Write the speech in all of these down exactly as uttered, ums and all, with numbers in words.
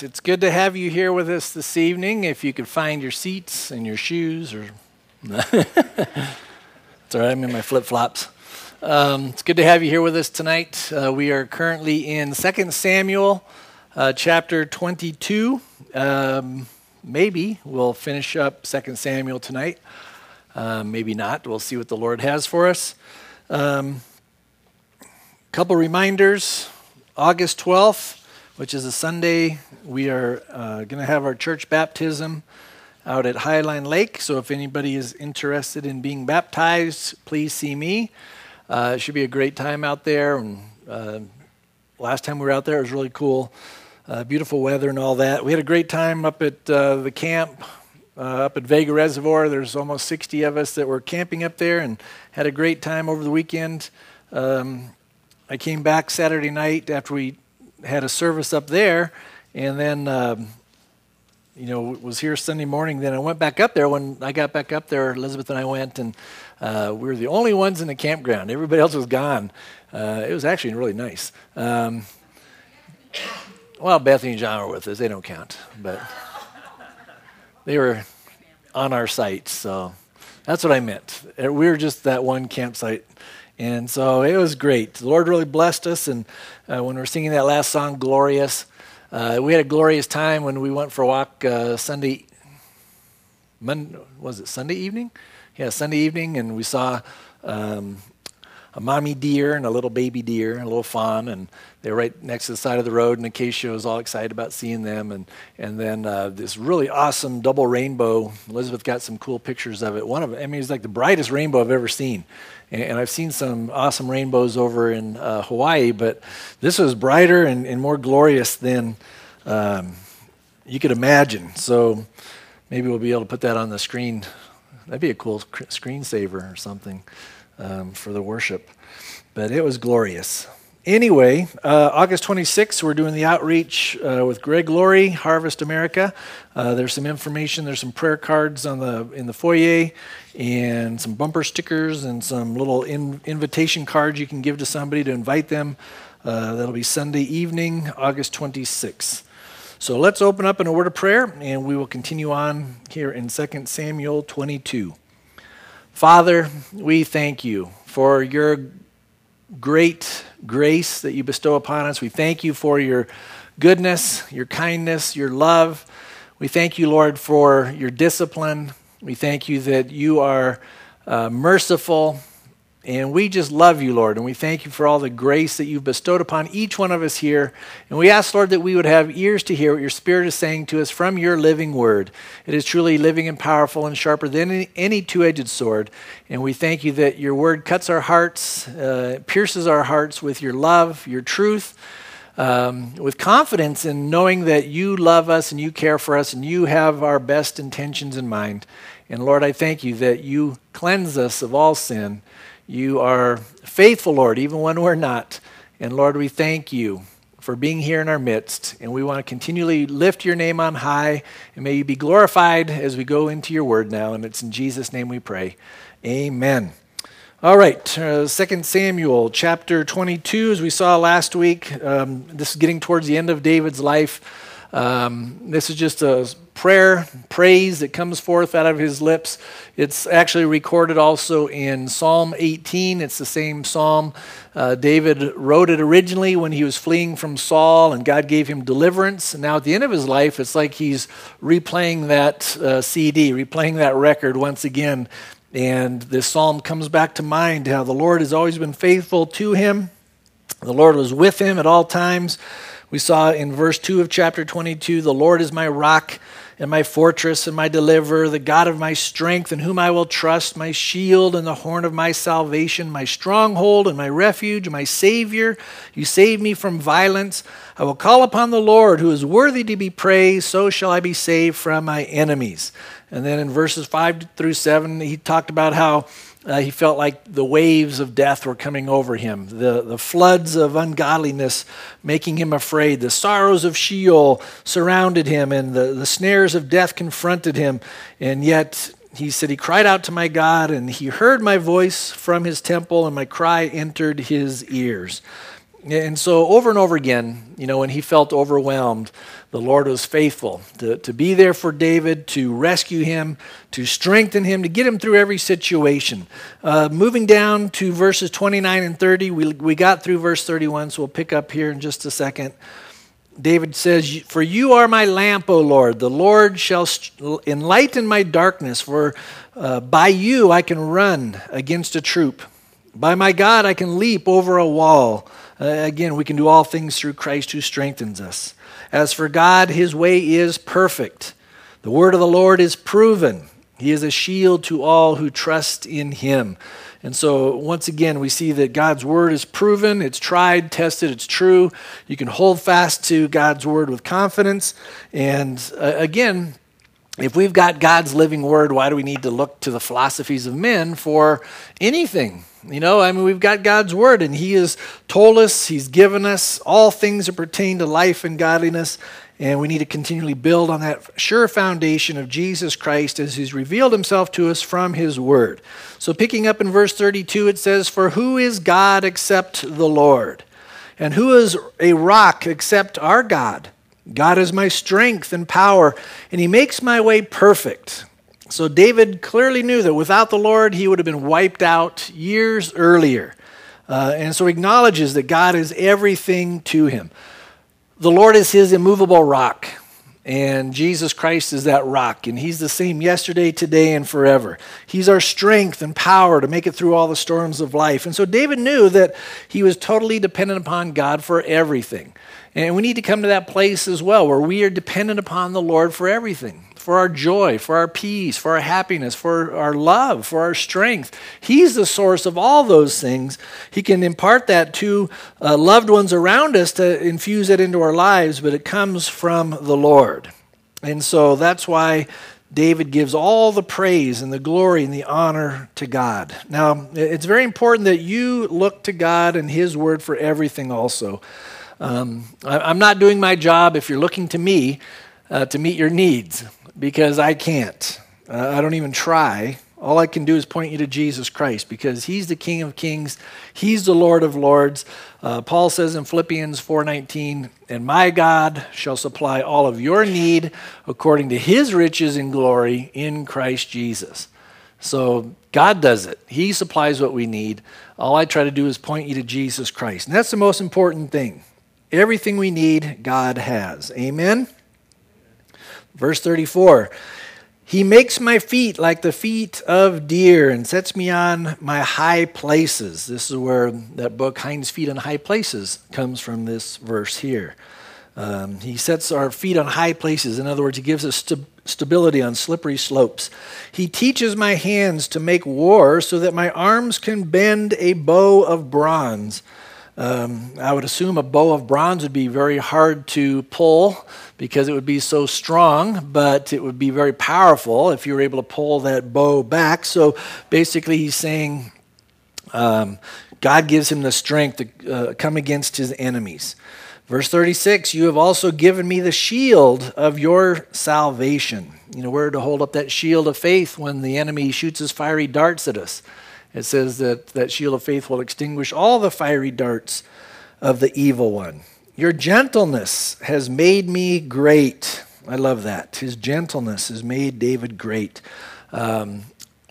right, it's good to have you here with us this evening. If you could find your seats and your shoes, or it's all right, I'm in my flip-flops. Um, it's good to have you here with us tonight. Uh, we are currently in Second Samuel, uh, chapter twenty-two. Um, maybe we'll finish up Second Samuel tonight. Uh, maybe not. We'll see what the Lord has for us. Um, couple reminders. August twelfth. Which is a Sunday, we are uh, going to have our church baptism out at Highline Lake. So if anybody is interested in being baptized, please see me. Uh, it should be a great time out there. And uh, last time we were out there, it was really cool. Uh, beautiful weather and all that. We had a great time up at uh, the camp, uh, up at Vega Reservoir. There's almost sixty of us that were camping up there and had a great time over the weekend. Um, I came back Saturday night after we had a service up there, and then, um, you know, was here Sunday morning. Then I went back up there. When I got back up there, Elizabeth and I went, and uh, we were the only ones in the campground. Everybody else was gone. Uh, it was actually really nice. Um, well, Bethany and John were with us. They don't count, but they were on our site, so that's what I meant. We were just that one campsite. And so it was great. The Lord really blessed us, and uh, when we were singing that last song, Glorious, uh, we had a glorious time when we went for a walk uh, Sunday, Monday, was it Sunday evening? Yeah, Sunday evening, and we saw um, a mommy deer and a little baby deer, a little fawn, and they were right next to the side of the road, and Acacia was all excited about seeing them, and and then uh, this really awesome double rainbow. Elizabeth got some cool pictures of it. One of it, I mean, it's like the brightest rainbow I've ever seen. And I've seen some awesome rainbows over in uh, Hawaii, but this was brighter and, and more glorious than um, you could imagine. So maybe we'll be able to put that on the screen. That'd be a cool sc- screensaver or something um, for the worship. But it was glorious. Anyway, uh, August twenty-sixth, we're doing the outreach uh, with Greg Laurie, Harvest America. Uh, there's some information. There's some prayer cards on the in the foyer, and some bumper stickers, and some little in, invitation cards you can give to somebody to invite them. Uh, that'll be Sunday evening, August twenty-sixth. So let's open up in a word of prayer, and we will continue on here in Second Samuel twenty-two. Father, we thank you for your great grace that you bestow upon us. We thank you for your goodness, your kindness, your love. We thank you, Lord, for your discipline. We thank you that you are uh, merciful, and we just love you, Lord, and we thank you for all the grace that you've bestowed upon each one of us here. And we ask, Lord, that we would have ears to hear what your Spirit is saying to us from your living word. It is truly living and powerful and sharper than any, any two-edged sword. And we thank you that your word cuts our hearts, uh, pierces our hearts with your love, your truth, um, with confidence in knowing that you love us and you care for us and you have our best intentions in mind. And Lord, I thank you that you cleanse us of all sin. You are faithful, Lord, even when we're not. And Lord, we thank you for being here in our midst. And we want to continually lift your name on high. And may you be glorified as we go into your word now. And it's in Jesus' name we pray. Amen. All right, uh, Second Samuel chapter twenty-two, as we saw last week. Um, this is getting towards the end of David's life. Um, this is just a prayer, praise that comes forth out of his lips. It's actually recorded also in Psalm eighteen. It's the same psalm. Uh, David wrote it originally when he was fleeing from Saul, and God gave him deliverance. And now at the end of his life, it's like he's replaying that uh, C D, replaying that record once again. And this psalm comes back to mind how the Lord has always been faithful to him. The Lord was with him at all times. We saw in verse two of chapter twenty-two, the Lord is my rock and my fortress and my deliverer, the God of my strength in whom I will trust, my shield and the horn of my salvation, my stronghold and my refuge, my Savior. You save me from violence. I will call upon the Lord who is worthy to be praised, so shall I be saved from my enemies. And then in verses five through seven, he talked about how Uh, he felt like the waves of death were coming over him, the, the floods of ungodliness making him afraid. The sorrows of Sheol surrounded him, and the, the snares of death confronted him. And yet, he said, he cried out to my God, and he heard my voice from his temple, and my cry entered his ears. And so over and over again, you know, when he felt overwhelmed, the Lord was faithful to, to be there for David, to rescue him, to strengthen him, to get him through every situation. Uh, moving down to verses twenty-nine and thirty, we, we got through verse thirty-one, so we'll pick up here in just a second. David says, "For you are my lamp, O Lord. The Lord shall enlighten my darkness, for uh, by you I can run against a troop. By my God I can leap over a wall." Uh, again, we can do all things through Christ who strengthens us. "As for God, his way is perfect. The word of the Lord is proven. He is a shield to all who trust in him." And so once again, we see that God's word is proven, it's tried, tested, it's true. You can hold fast to God's word with confidence. And uh, again, if we've got God's living word, why do we need to look to the philosophies of men for anything? You know, I mean, we've got God's word, and he has told us, he's given us all things that pertain to life and godliness, and we need to continually build on that sure foundation of Jesus Christ as he's revealed himself to us from his word. So picking up in verse thirty-two, it says, "For who is God except the Lord? And who is a rock except our God? God is my strength and power, and he makes my way perfect." So David clearly knew that without the Lord, he would have been wiped out years earlier. Uh, and so he acknowledges that God is everything to him. The Lord is his immovable rock, and Jesus Christ is that rock, and he's the same yesterday, today, and forever. He's our strength and power to make it through all the storms of life. And so David knew that he was totally dependent upon God for everything. And we need to come to that place as well where we are dependent upon the Lord for everything, for our joy, for our peace, for our happiness, for our love, for our strength. He's the source of all those things. He can impart that to uh, loved ones around us to infuse it into our lives, but it comes from the Lord. And so that's why David gives all the praise and the glory and the honor to God. Now, it's very important that you look to God and his word for everything also. Um, I, I'm not doing my job if you're looking to me uh, to meet your needs, because I can't. Uh, I don't even try. All I can do is point you to Jesus Christ, because he's the King of Kings. He's the Lord of Lords. Uh, Paul says in Philippians four nineteen, "And my God shall supply all of your need according to his riches in glory in Christ Jesus." So God does it. He supplies what we need. All I try to do is point you to Jesus Christ. And that's the most important thing. Everything we need, God has. Amen? Verse thirty-four, "He makes my feet like the feet of deer and sets me on my high places." This is where that book, Hind's Feet on High Places, comes from this verse here. Um, he sets our feet on high places. In other words, he gives us st- stability on slippery slopes. "He teaches my hands to make war so that my arms can bend a bow of bronze." Um, I would assume a bow of bronze would be very hard to pull because it would be so strong, but it would be very powerful if you were able to pull that bow back. So basically he's saying um, God gives him the strength to uh, come against his enemies. Verse thirty-six, "You have also given me the shield of your salvation." You know, we're to hold up that shield of faith when the enemy shoots his fiery darts at us. It says that that shield of faith will extinguish all the fiery darts of the evil one. "Your gentleness has made me great." I love that. His gentleness has made David great. Um,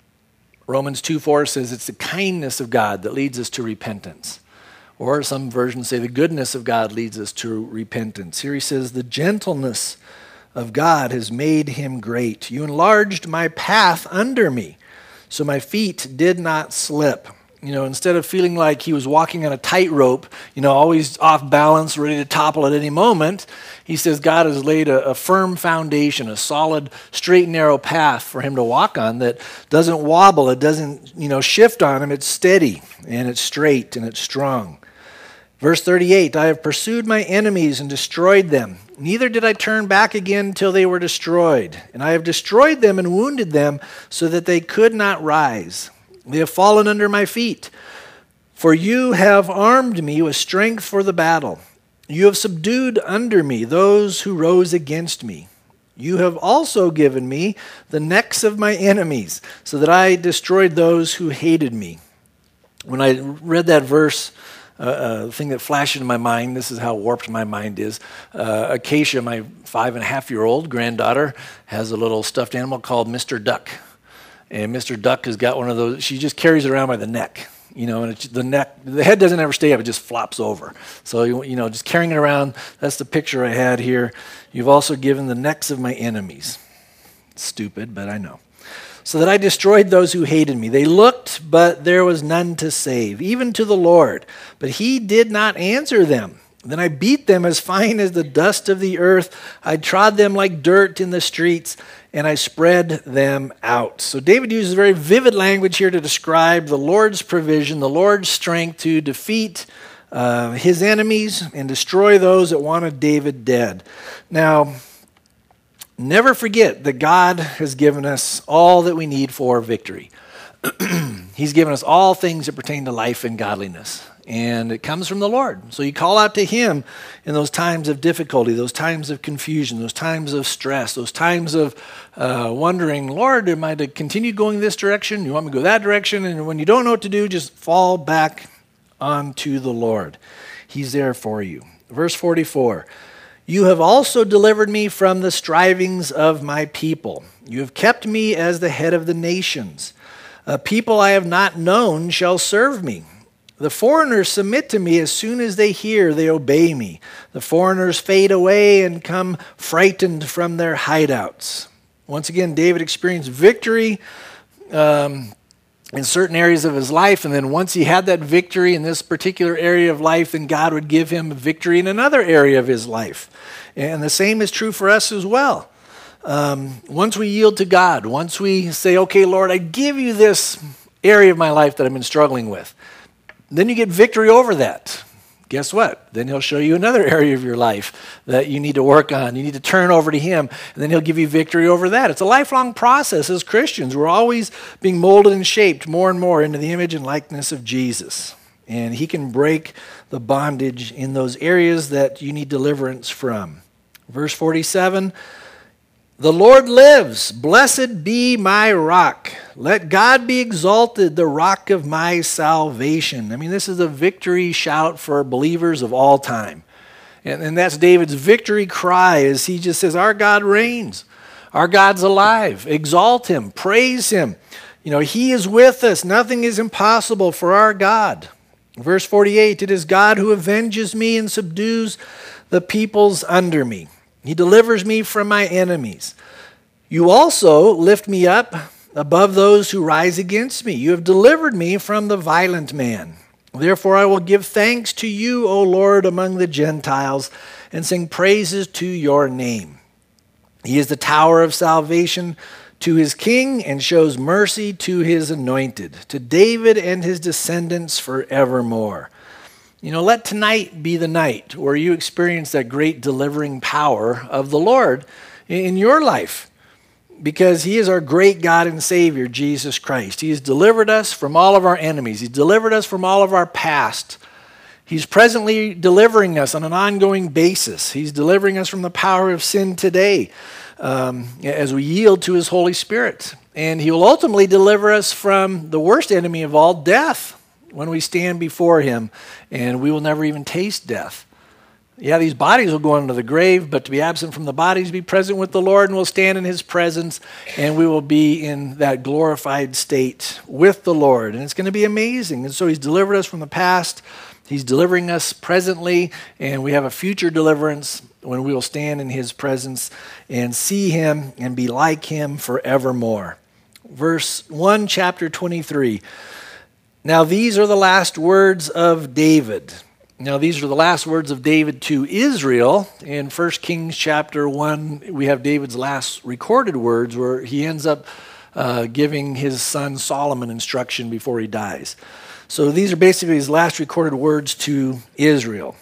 Romans two four says it's the kindness of God that leads us to repentance. Or some versions say the goodness of God leads us to repentance. Here he says the gentleness of God has made him great. "You enlarged my path under me, so my feet did not slip." You know, instead of feeling like he was walking on a tightrope, you know, always off balance, ready to topple at any moment, he says God has laid a, a firm foundation, a solid, straight and narrow path for him to walk on that doesn't wobble, it doesn't, you know, shift on him. It's steady and it's straight and it's strong. Verse thirty-eight, "I have pursued my enemies and destroyed them. Neither did I turn back again till they were destroyed. And I have destroyed them and wounded them so that they could not rise. They have fallen under my feet. For you have armed me with strength for the battle. You have subdued under me those who rose against me. You have also given me the necks of my enemies, so that I destroyed those who hated me." When I read that verse uh, a thing that flashed into my mind. This is how warped my mind is. Uh, Acacia, my five and a half year old granddaughter, has a little stuffed animal called Mister Duck. And Mister Duck has got one of those, she just carries it around by the neck. You know, and it's, the neck, the head doesn't ever stay up, it just flops over. So, you, you know, just carrying it around, that's the picture I had here. You've also given the necks of my enemies. Stupid, but I know. So that I destroyed those who hated me. They looked, but there was none to save, even to the Lord. But he did not answer them. Then I beat them as fine as the dust of the earth. I trod them like dirt in the streets, and I spread them out. So David uses very vivid language here to describe the Lord's provision, the Lord's strength to defeat uh, his enemies and destroy those that wanted David dead. Now, never forget that God has given us all that we need for victory. He's given us all things that pertain to life and godliness. And it comes from the Lord. So you call out to him in those times of difficulty, those times of confusion, those times of stress, those times of uh, wondering, Lord, am I to continue going this direction? You want me to go that direction? And when you don't know what to do, just fall back onto the Lord. He's there for you. Verse forty-four, you have also delivered me from the strivings of my people. You have kept me as the head of the nations. A people I have not known shall serve me. The foreigners submit to me as soon as they hear, they obey me. The foreigners fade away and come frightened from their hideouts. Once again, David experienced victory um, in certain areas of his life, and then once he had that victory in this particular area of life, then God would give him victory in another area of his life. And the same is true for us as well. Um, once we yield to God, once we say, okay, Lord, I give you this area of my life that I've been struggling with, then you get victory over that. Guess what? Then he'll show you another area of your life that you need to work on. You need to turn over to him, and then he'll give you victory over that. It's a lifelong process as Christians. We're always being molded and shaped more and more into the image and likeness of Jesus. And he can break the bondage in those areas that you need deliverance from. Verse forty-seven, the Lord lives. Blessed be my rock. Let God be exalted, the rock of my salvation. I mean, this is a victory shout for believers of all time. And, and that's David's victory cry as he just says, our God reigns. Our God's alive. Exalt him. Praise him. You know, he is with us. Nothing is impossible for our God. Verse forty-eight, it is God who avenges me and subdues the peoples under me. He delivers me from my enemies. You also lift me up above those who rise against me. You have delivered me from the violent man. Therefore I will give thanks to you, O Lord, among the Gentiles, and sing praises to your name. He is the tower of salvation to his king and shows mercy to his anointed, to David and his descendants forevermore. You know, let tonight be the night where you experience that great delivering power of the Lord in your life, because he is our great God and Savior, Jesus Christ. He has delivered us from all of our enemies. He's delivered us from all of our past. He's presently delivering us on an ongoing basis. He's delivering us from the power of sin today um, as we yield to his Holy Spirit. And he will ultimately deliver us from the worst enemy of all, death, when we stand before him, and we will never even taste death. Yeah, these bodies will go into the grave, but to be absent from the bodies, be present with the Lord, and we'll stand in his presence, and we will be in that glorified state with the Lord. And it's going to be amazing. And so he's delivered us from the past. He's delivering us presently, and we have a future deliverance when we will stand in his presence and see him and be like him forevermore. Verse one, chapter twenty-three. Now these are the last words of David. Now these are the last words of David to Israel. In First Kings chapter one, we have David's last recorded words where he ends up uh, giving his son Solomon instruction before he dies. So these are basically his last recorded words to Israel.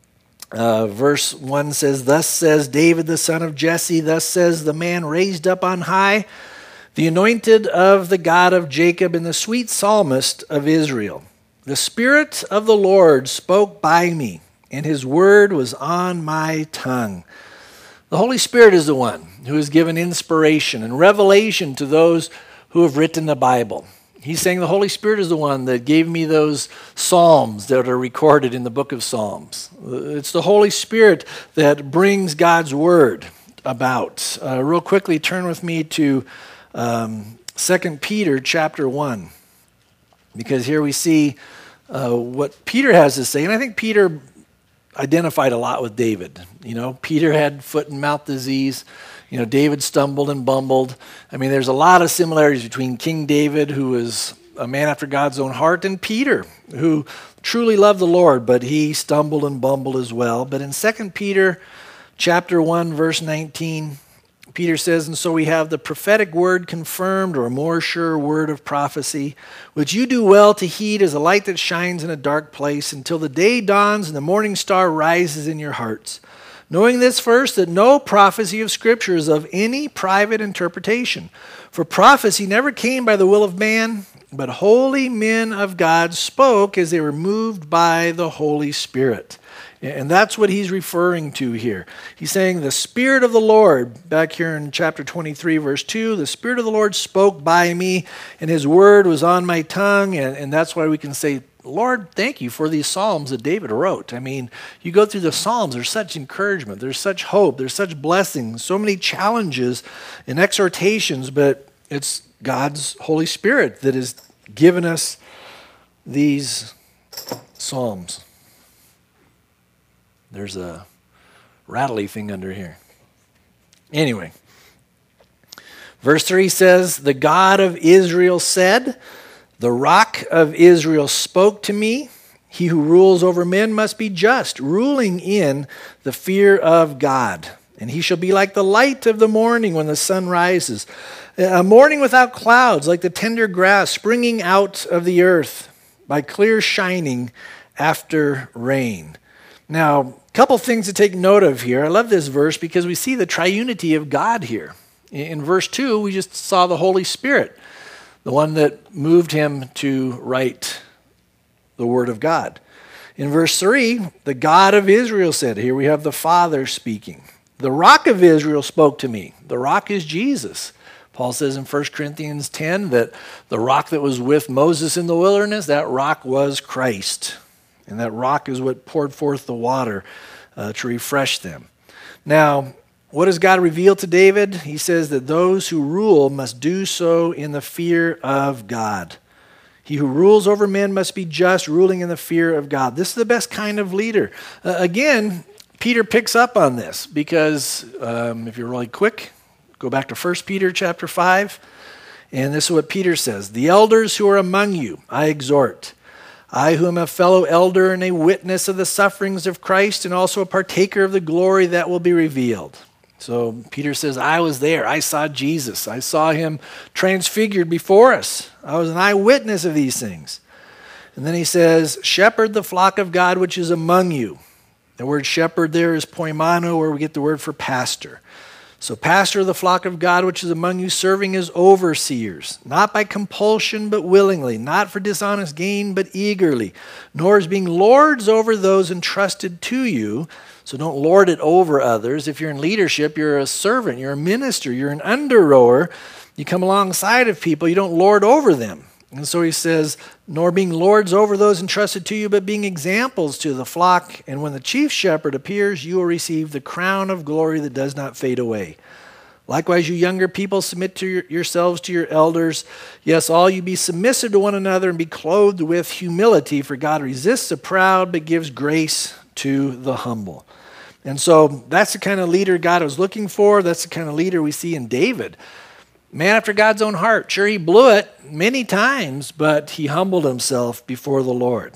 Uh, verse one says, thus says David the son of Jesse, thus says the man raised up on high, the anointed of the God of Jacob and the sweet psalmist of Israel. The Spirit of the Lord spoke by me, and his word was on my tongue. The Holy Spirit is the one who has given inspiration and revelation to those who have written the Bible. He's saying the Holy Spirit is the one that gave me those Psalms that are recorded in the book of Psalms. It's the Holy Spirit that brings God's word about. Uh, real quickly, turn with me to um, Second Peter chapter one, because here we see uh, what Peter has to say. And I think Peter identified a lot with David. You know, Peter had foot and mouth disease. You know, David stumbled and bumbled. I mean, there's a lot of similarities between King David, who was a man after God's own heart, and Peter, who truly loved the Lord, but he stumbled and bumbled as well. But in Second Peter chapter one, verse nineteen, Peter says, "And so we have the prophetic word confirmed, or a more sure word of prophecy, which you do well to heed as a light that shines in a dark place until the day dawns and the morning star rises in your hearts. Knowing this first, that no prophecy of Scripture is of any private interpretation. For prophecy never came by the will of man, but holy men of God spoke as they were moved by the Holy Spirit." And that's what he's referring to here. He's saying the Spirit of the Lord, back here in chapter twenty-three, verse two, the Spirit of the Lord spoke by me, and his word was on my tongue. And, and that's why we can say, Lord, thank you for these Psalms that David wrote. I mean, you go through the Psalms, there's such encouragement, there's such hope, there's such blessings, so many challenges and exhortations, but it's God's Holy Spirit that has given us these Psalms. There's a rattly thing under here. Anyway, verse three says, "The God of Israel said, the rock of Israel spoke to me. He who rules over men must be just, ruling in the fear of God. And he shall be like the light of the morning when the sun rises, a morning without clouds, like the tender grass springing out of the earth by clear shining after rain." Now, a couple things to take note of here. I love this verse because we see the triunity of God here. In verse two, we just saw the Holy Spirit, the one that moved him to write the Word of God. In verse three, the God of Israel said, here we have the Father speaking. The rock of Israel spoke to me. The rock is Jesus. Paul says in First Corinthians ten that the rock that was with Moses in the wilderness, that rock was Christ. And that rock is what poured forth the water uh, to refresh them. Now, what does God reveal to David? He says that those who rule must do so in the fear of God. He who rules over men must be just, ruling in the fear of God. This is the best kind of leader. Uh, again, Peter picks up on this because um, if you're really quick, go back to First Peter chapter five. And this is what Peter says. "The elders who are among you, I exhort. I who am a fellow elder and a witness of the sufferings of Christ and also a partaker of the glory that will be revealed." So Peter says, I was there. I saw Jesus. I saw him transfigured before us. I was an eyewitness of these things. And then he says, "Shepherd the flock of God which is among you." The word shepherd there is poimano, where we get the word for pastor. So pastor of the flock of God which is among you, serving as overseers, not by compulsion but willingly, not for dishonest gain but eagerly, nor as being lords over those entrusted to you. So don't lord it over others. If you're in leadership, you're a servant, you're a minister, you're an under-rower. You come alongside of people, you don't lord over them. And so he says, nor being lords over those entrusted to you, but being examples to the flock. And when the chief shepherd appears, you will receive the crown of glory that does not fade away. Likewise, you younger people, submit to your, yourselves to your elders. Yes, all you be submissive to one another and be clothed with humility, for God resists the proud, but gives grace to the humble. And so that's the kind of leader God was looking for. That's the kind of leader we see in David. Man after God's own heart. Sure, he blew it many times, but he humbled himself before the Lord.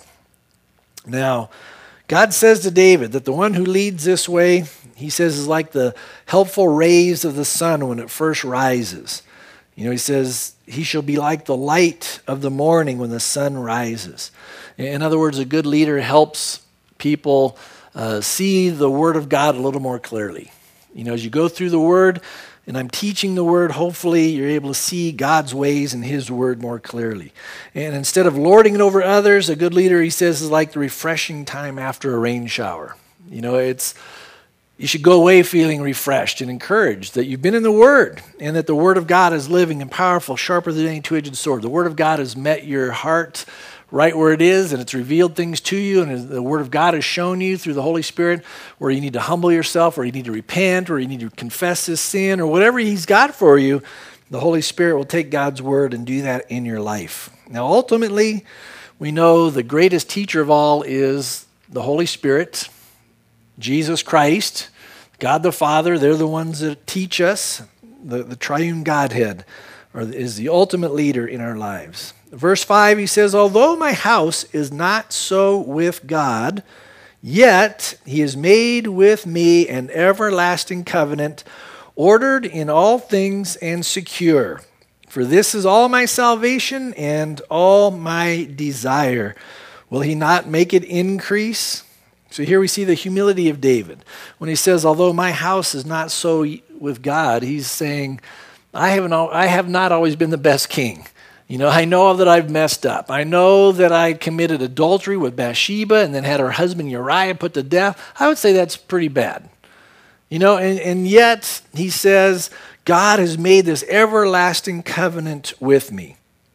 Now, God says to David that the one who leads this way, he says, is like the helpful rays of the sun when it first rises. You know, he says, he shall be like the light of the morning when the sun rises. In other words, a good leader helps people uh, see the Word of God a little more clearly. You know, as you go through the Word, and I'm teaching the Word, hopefully you're able to see God's ways and His Word more clearly. And instead of lording it over others, a good leader, he says, is like the refreshing time after a rain shower. You know, it's You should go away feeling refreshed and encouraged that you've been in the Word and that the Word of God is living and powerful, sharper than any two-edged sword. The Word of God has met your heart right where it is, and it's revealed things to you, and the Word of God has shown you through the Holy Spirit where you need to humble yourself, where you need to repent, or you need to confess this sin, or whatever He's got for you. The Holy Spirit will take God's Word and do that in your life. Now, ultimately, we know the greatest teacher of all is the Holy Spirit, Jesus Christ, God the Father. They're the ones that teach us. The, the triune Godhead or is the ultimate leader in our lives. Verse five, he says, although my house is not so with God, yet he has made with me an everlasting covenant, ordered in all things and secure. For this is all my salvation and all my desire. Will he not make it increase? So here we see the humility of David. When he says, although my house is not so with God, he's saying, I haven't, I have not always been the best king. You know, I know that I've messed up. I know that I committed adultery with Bathsheba and then had her husband Uriah put to death. I would say that's pretty bad. You know, and, and yet he says, God has made this everlasting covenant with me.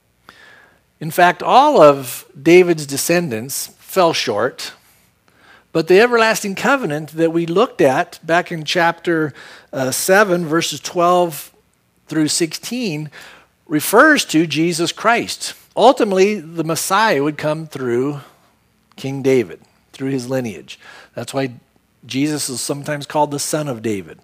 In fact, all of David's descendants fell short. But the everlasting covenant that we looked at back in chapter uh, seven, verses twelve through sixteen, refers to Jesus Christ. Ultimately, the Messiah would come through King David, through his lineage. That's why Jesus is sometimes called the Son of David.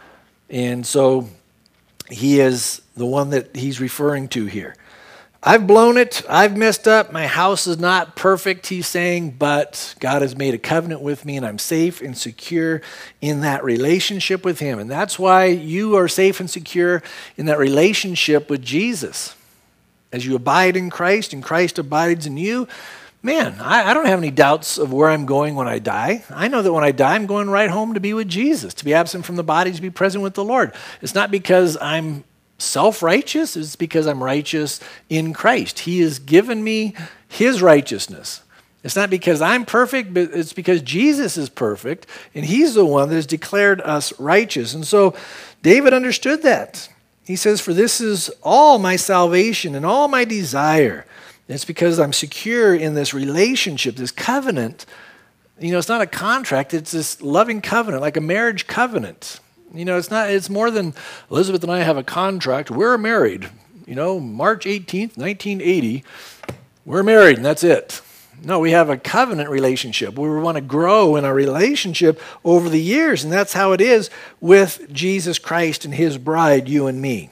And so he is the one that he's referring to here. I've blown it. I've messed up. My house is not perfect, he's saying, but God has made a covenant with me and I'm safe and secure in that relationship with him. And that's why you are safe and secure in that relationship with Jesus. As you abide in Christ and Christ abides in you, man, I, I don't have any doubts of where I'm going when I die. I know that when I die, I'm going right home to be with Jesus, to be absent from the body, to be present with the Lord. It's not because I'm self-righteous, is because I'm righteous in Christ. He has given me his righteousness. It's not because I'm perfect, but it's because Jesus is perfect, and he's the one that has declared us righteous. And so David understood that. He says, for this is all my salvation and all my desire. And it's because I'm secure in this relationship, this covenant. You know, it's not a contract, it's this loving covenant, like a marriage covenant. You know, it's not. It's more than Elizabeth and I have a contract. We're married. You know, March eighteenth, nineteen eighty, we're married and that's it. No, we have a covenant relationship. We want to grow in our relationship over the years, and that's how it is with Jesus Christ and his bride, you and me.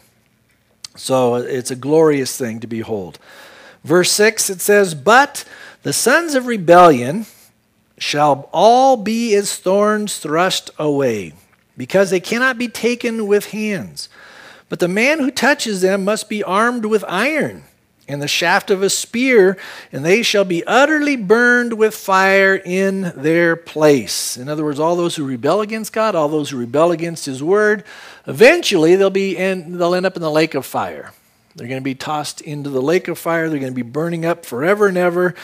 So it's a glorious thing to behold. Verse six, it says, but the sons of rebellion shall all be as thorns thrust away, because they cannot be taken with hands. But the man who touches them must be armed with iron and the shaft of a spear, and they shall be utterly burned with fire in their place. In other words, all those who rebel against God, all those who rebel against his word, eventually they'll be in, they'll end up in the lake of fire. They're going to be tossed into the lake of fire. They're going to be burning up forever and ever.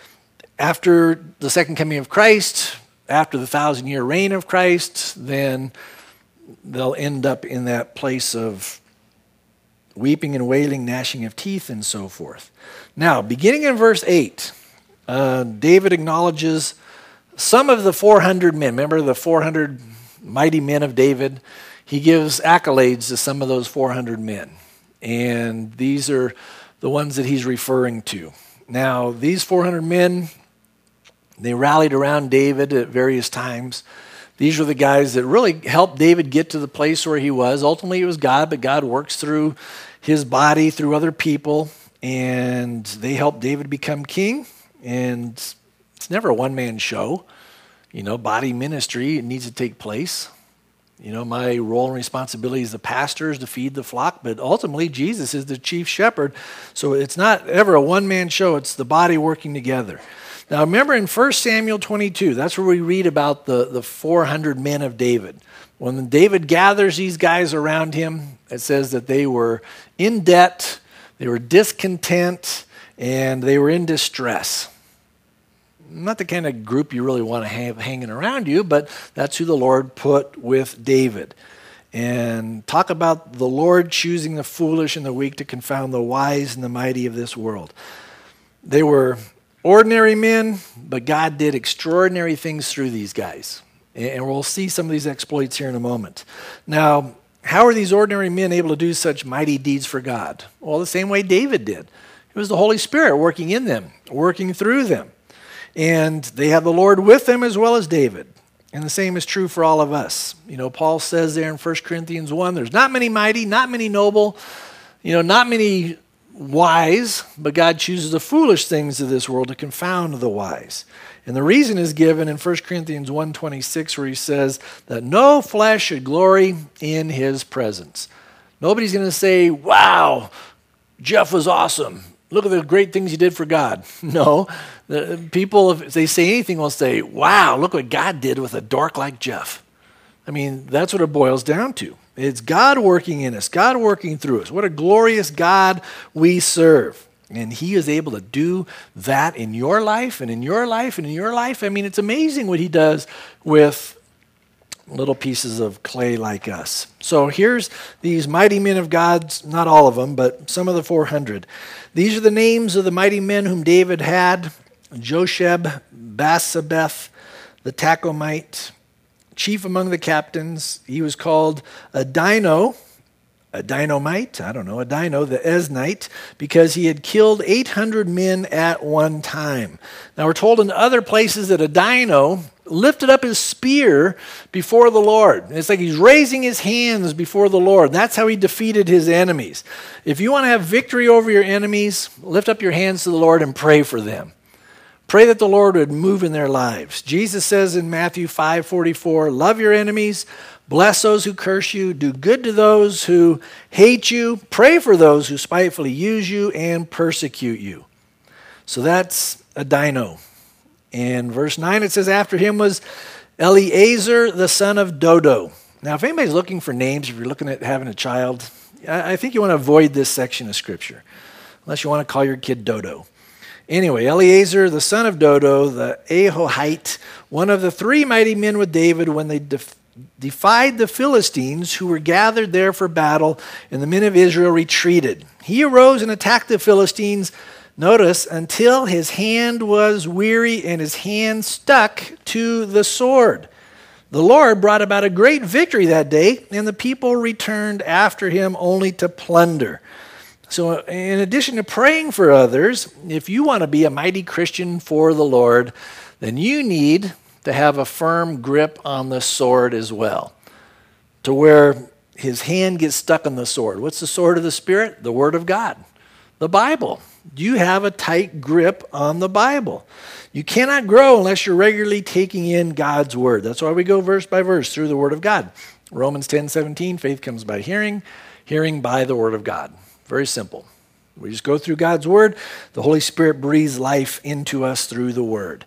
After the second coming of Christ, after the thousand-year reign of Christ, then they'll end up in that place of weeping and wailing, gnashing of teeth, and so forth. Now, beginning in verse eight, uh, David acknowledges some of the four hundred men. Remember the four hundred mighty men of David? He gives accolades to some of those four hundred men. And these are the ones that he's referring to. Now, these four hundred men, they rallied around David at various times. These were the guys that really helped David get to the place where he was. Ultimately, it was God, but God works through his body, through other people, and they helped David become king. And it's never a one-man show. You know, body ministry, it needs to take place. You know, my role and responsibility as the pastor is to feed the flock, but ultimately Jesus is the chief shepherd. So it's not ever a one-man show. It's the body working together. Now remember in First Samuel twenty-two, that's where we read about the, the four hundred men of David. When David gathers these guys around him, it says that they were in debt, they were discontent, and they were in distress. not the kind of group you really want to have hanging around you, but that's who the Lord put with David. And talk about the Lord choosing the foolish and the weak to confound the wise and the mighty of this world. They were ordinary men, but God did extraordinary things through these guys. And we'll see some of these exploits here in a moment. Now, how are these ordinary men able to do such mighty deeds for God? Well, the same way David did. It was the Holy Spirit working in them, working through them. And they had the Lord with them as well as David. And the same is true for all of us. You know, Paul says there in First Corinthians one, there's not many mighty, not many noble, you know, not many wise, but God chooses the foolish things of this world to confound the wise. And the reason is given in First Corinthians one twenty-six, where he says that no flesh should glory in his presence. Nobody's going to say, wow, Jeff was awesome. Look at the great things you did for God. No, the people, if they say anything, will say, wow, look what God did with a dork like Jeff. I mean, that's what it boils down to. It's God working in us, God working through us. What a glorious God we serve. And he is able to do that in your life and in your life and in your life. I mean, it's amazing what he does with little pieces of clay like us. So here's these mighty men of God, not all of them, but some of the four hundred. These are the names of the mighty men whom David had: Josheb, Basabeth, the Tachomite, chief among the captains. He was called Adino, a dynamite, I don't know, a dino, the Esnite, because he had killed eight hundred men at one time. Now we're told in other places that a dino lifted up his spear before the Lord. It's like he's raising his hands before the Lord. That's how he defeated his enemies. If you want to have victory over your enemies, lift up your hands to the Lord and pray for them. Pray that the Lord would move in their lives. Jesus says in Matthew five forty-four, love your enemies, bless those who curse you, do good to those who hate you, pray for those who spitefully use you and persecute you. So that's a dino. In verse nine, it says, after him was Eleazar, the son of Dodo. Now, if anybody's looking for names, if you're looking at having a child, I think you want to avoid this section of Scripture, unless you want to call your kid Dodo. Anyway, Eleazar, the son of Dodo, the Ahohite, one of the three mighty men with David when they def- defied the Philistines who were gathered there for battle, and the men of Israel retreated. He arose and attacked the Philistines, notice, until his hand was weary and his hand stuck to the sword. The Lord brought about a great victory that day, and the people returned after him only to plunder. So in addition to praying for others, if you want to be a mighty Christian for the Lord, then you need to have a firm grip on the sword as well, to where his hand gets stuck on the sword. What's the sword of the Spirit? The Word of God, the Bible. You have a tight grip on the Bible. You cannot grow unless you're regularly taking in God's Word. That's why we go verse by verse through the Word of God. Romans ten seventeen, faith comes by hearing, hearing by the Word of God. Very simple. We just go through God's Word. The Holy Spirit breathes life into us through the Word.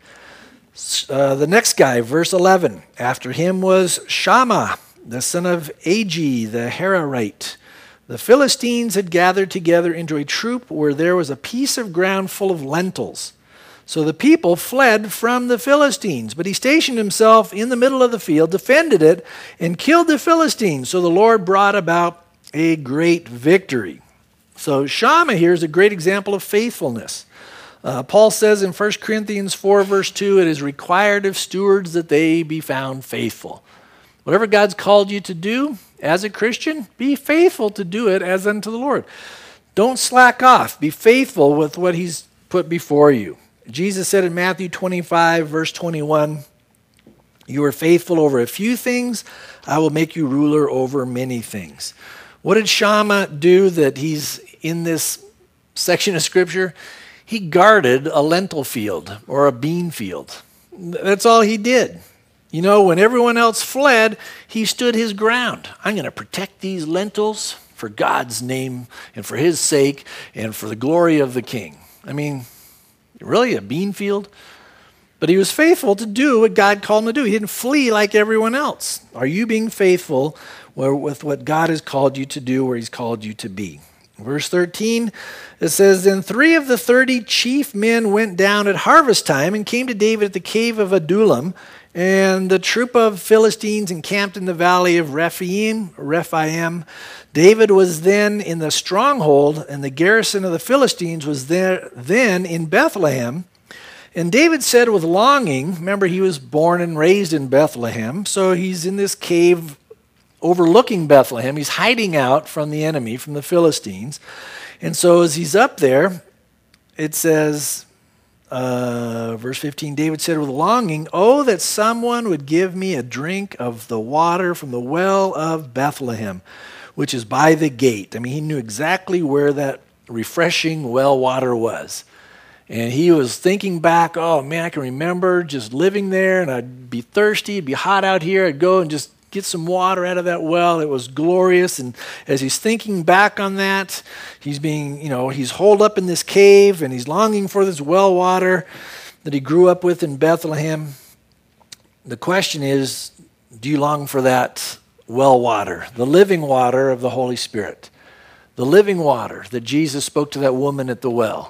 Uh, the next guy, verse eleven. After him was Shammah, the son of Agi, the Hararite. The Philistines had gathered together into a troop where there was a piece of ground full of lentils. So the people fled from the Philistines, but he stationed himself in the middle of the field, defended it, and killed the Philistines. So the Lord brought about a great victory. So Shammah here is a great example of faithfulness. Uh, Paul says in First Corinthians four, verse two, it is required of stewards that they be found faithful. Whatever God's called you to do as a Christian, be faithful to do it as unto the Lord. Don't slack off. Be faithful with what he's put before you. Jesus said in Matthew twenty-five, verse twenty-one, you are faithful over a few things, I will make you ruler over many things. What did Shammah do that he's in this section of Scripture? He guarded a lentil field or a bean field. That's all he did. You know, when everyone else fled, he stood his ground. I'm going to protect these lentils for God's name and for his sake and for the glory of the king. I mean, really, a bean field? But he was faithful to do what God called him to do. He didn't flee like everyone else. Are you being faithful with what God has called you to do, where he's called you to be? Verse thirteen, it says, Then three of the thirty chief men went down at harvest time and came to David at the cave of Adullam, and the troop of Philistines encamped in the valley of Rephaim. Rephaim. David was then in the stronghold, and the garrison of the Philistines was there then in Bethlehem. And David said with longing, remember he was born and raised in Bethlehem, so he's in this cave overlooking Bethlehem. He's hiding out from the enemy, from the Philistines. And so as he's up there, it says, uh, verse fifteen, David said with longing, Oh, that someone would give me a drink of the water from the well of Bethlehem, which is by the gate. I mean, he knew exactly where that refreshing well water was. And he was thinking back, oh man, I can remember just living there, and I'd be thirsty, it'd be hot out here, I'd go and just get some water out of that well. It was glorious. And as he's thinking back on that, he's being, you know, he's holed up in this cave, and he's longing for this well water that he grew up with in Bethlehem. The question is, do you long for that well water, the living water of the Holy Spirit, the living water that Jesus spoke to that woman at the well?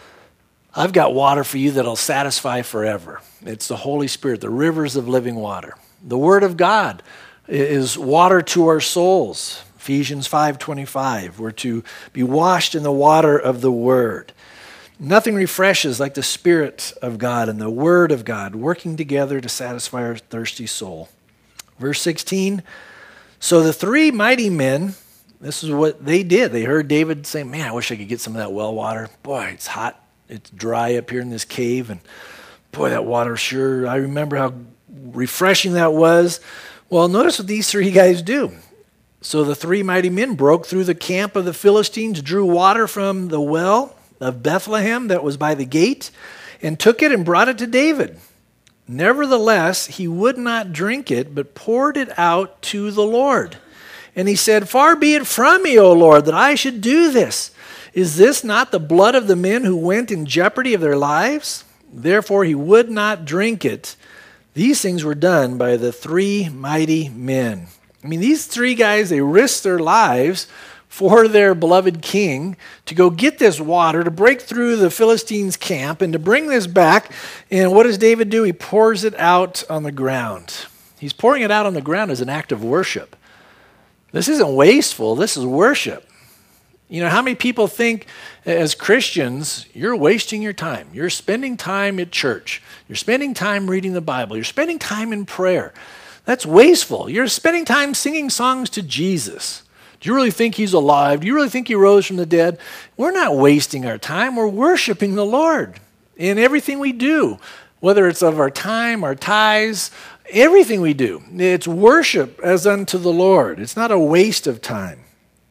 I've got water for you that'll satisfy forever. It's the Holy Spirit, the rivers of living water. The Word of God is water to our souls. Ephesians five twenty-five. We're to be washed in the water of the Word. Nothing refreshes like the Spirit of God and the Word of God working together to satisfy our thirsty soul. Verse sixteen, So the three mighty men, this is what they did. They heard David say, man, I wish I could get some of that well water. Boy, it's hot. It's dry up here in this cave. And boy, that water sure, I remember how refreshing that was. Well, notice what these three guys do. So the three mighty men broke through the camp of the Philistines, drew water from the well of Bethlehem that was by the gate, and took it and brought it to David. Nevertheless, he would not drink it, but poured it out to the Lord. And he said, Far be it from me, O Lord, that I should do this. Is this not the blood of the men who went in jeopardy of their lives? Therefore he would not drink it. These things were done by the three mighty men. I mean, these three guys, they risked their lives for their beloved king to go get this water, to break through the Philistines' camp, and to bring this back. And what does David do? He pours it out on the ground. He's pouring it out on the ground as an act of worship. This isn't wasteful. This is worship. You know, how many people think as Christians, you're wasting your time. You're spending time at church. You're spending time reading the Bible. You're spending time in prayer. That's wasteful. You're spending time singing songs to Jesus. Do you really think he's alive? Do you really think he rose from the dead? We're not wasting our time. We're worshiping the Lord in everything we do, whether it's of our time, our tithes, everything we do. It's worship as unto the Lord. It's not a waste of time.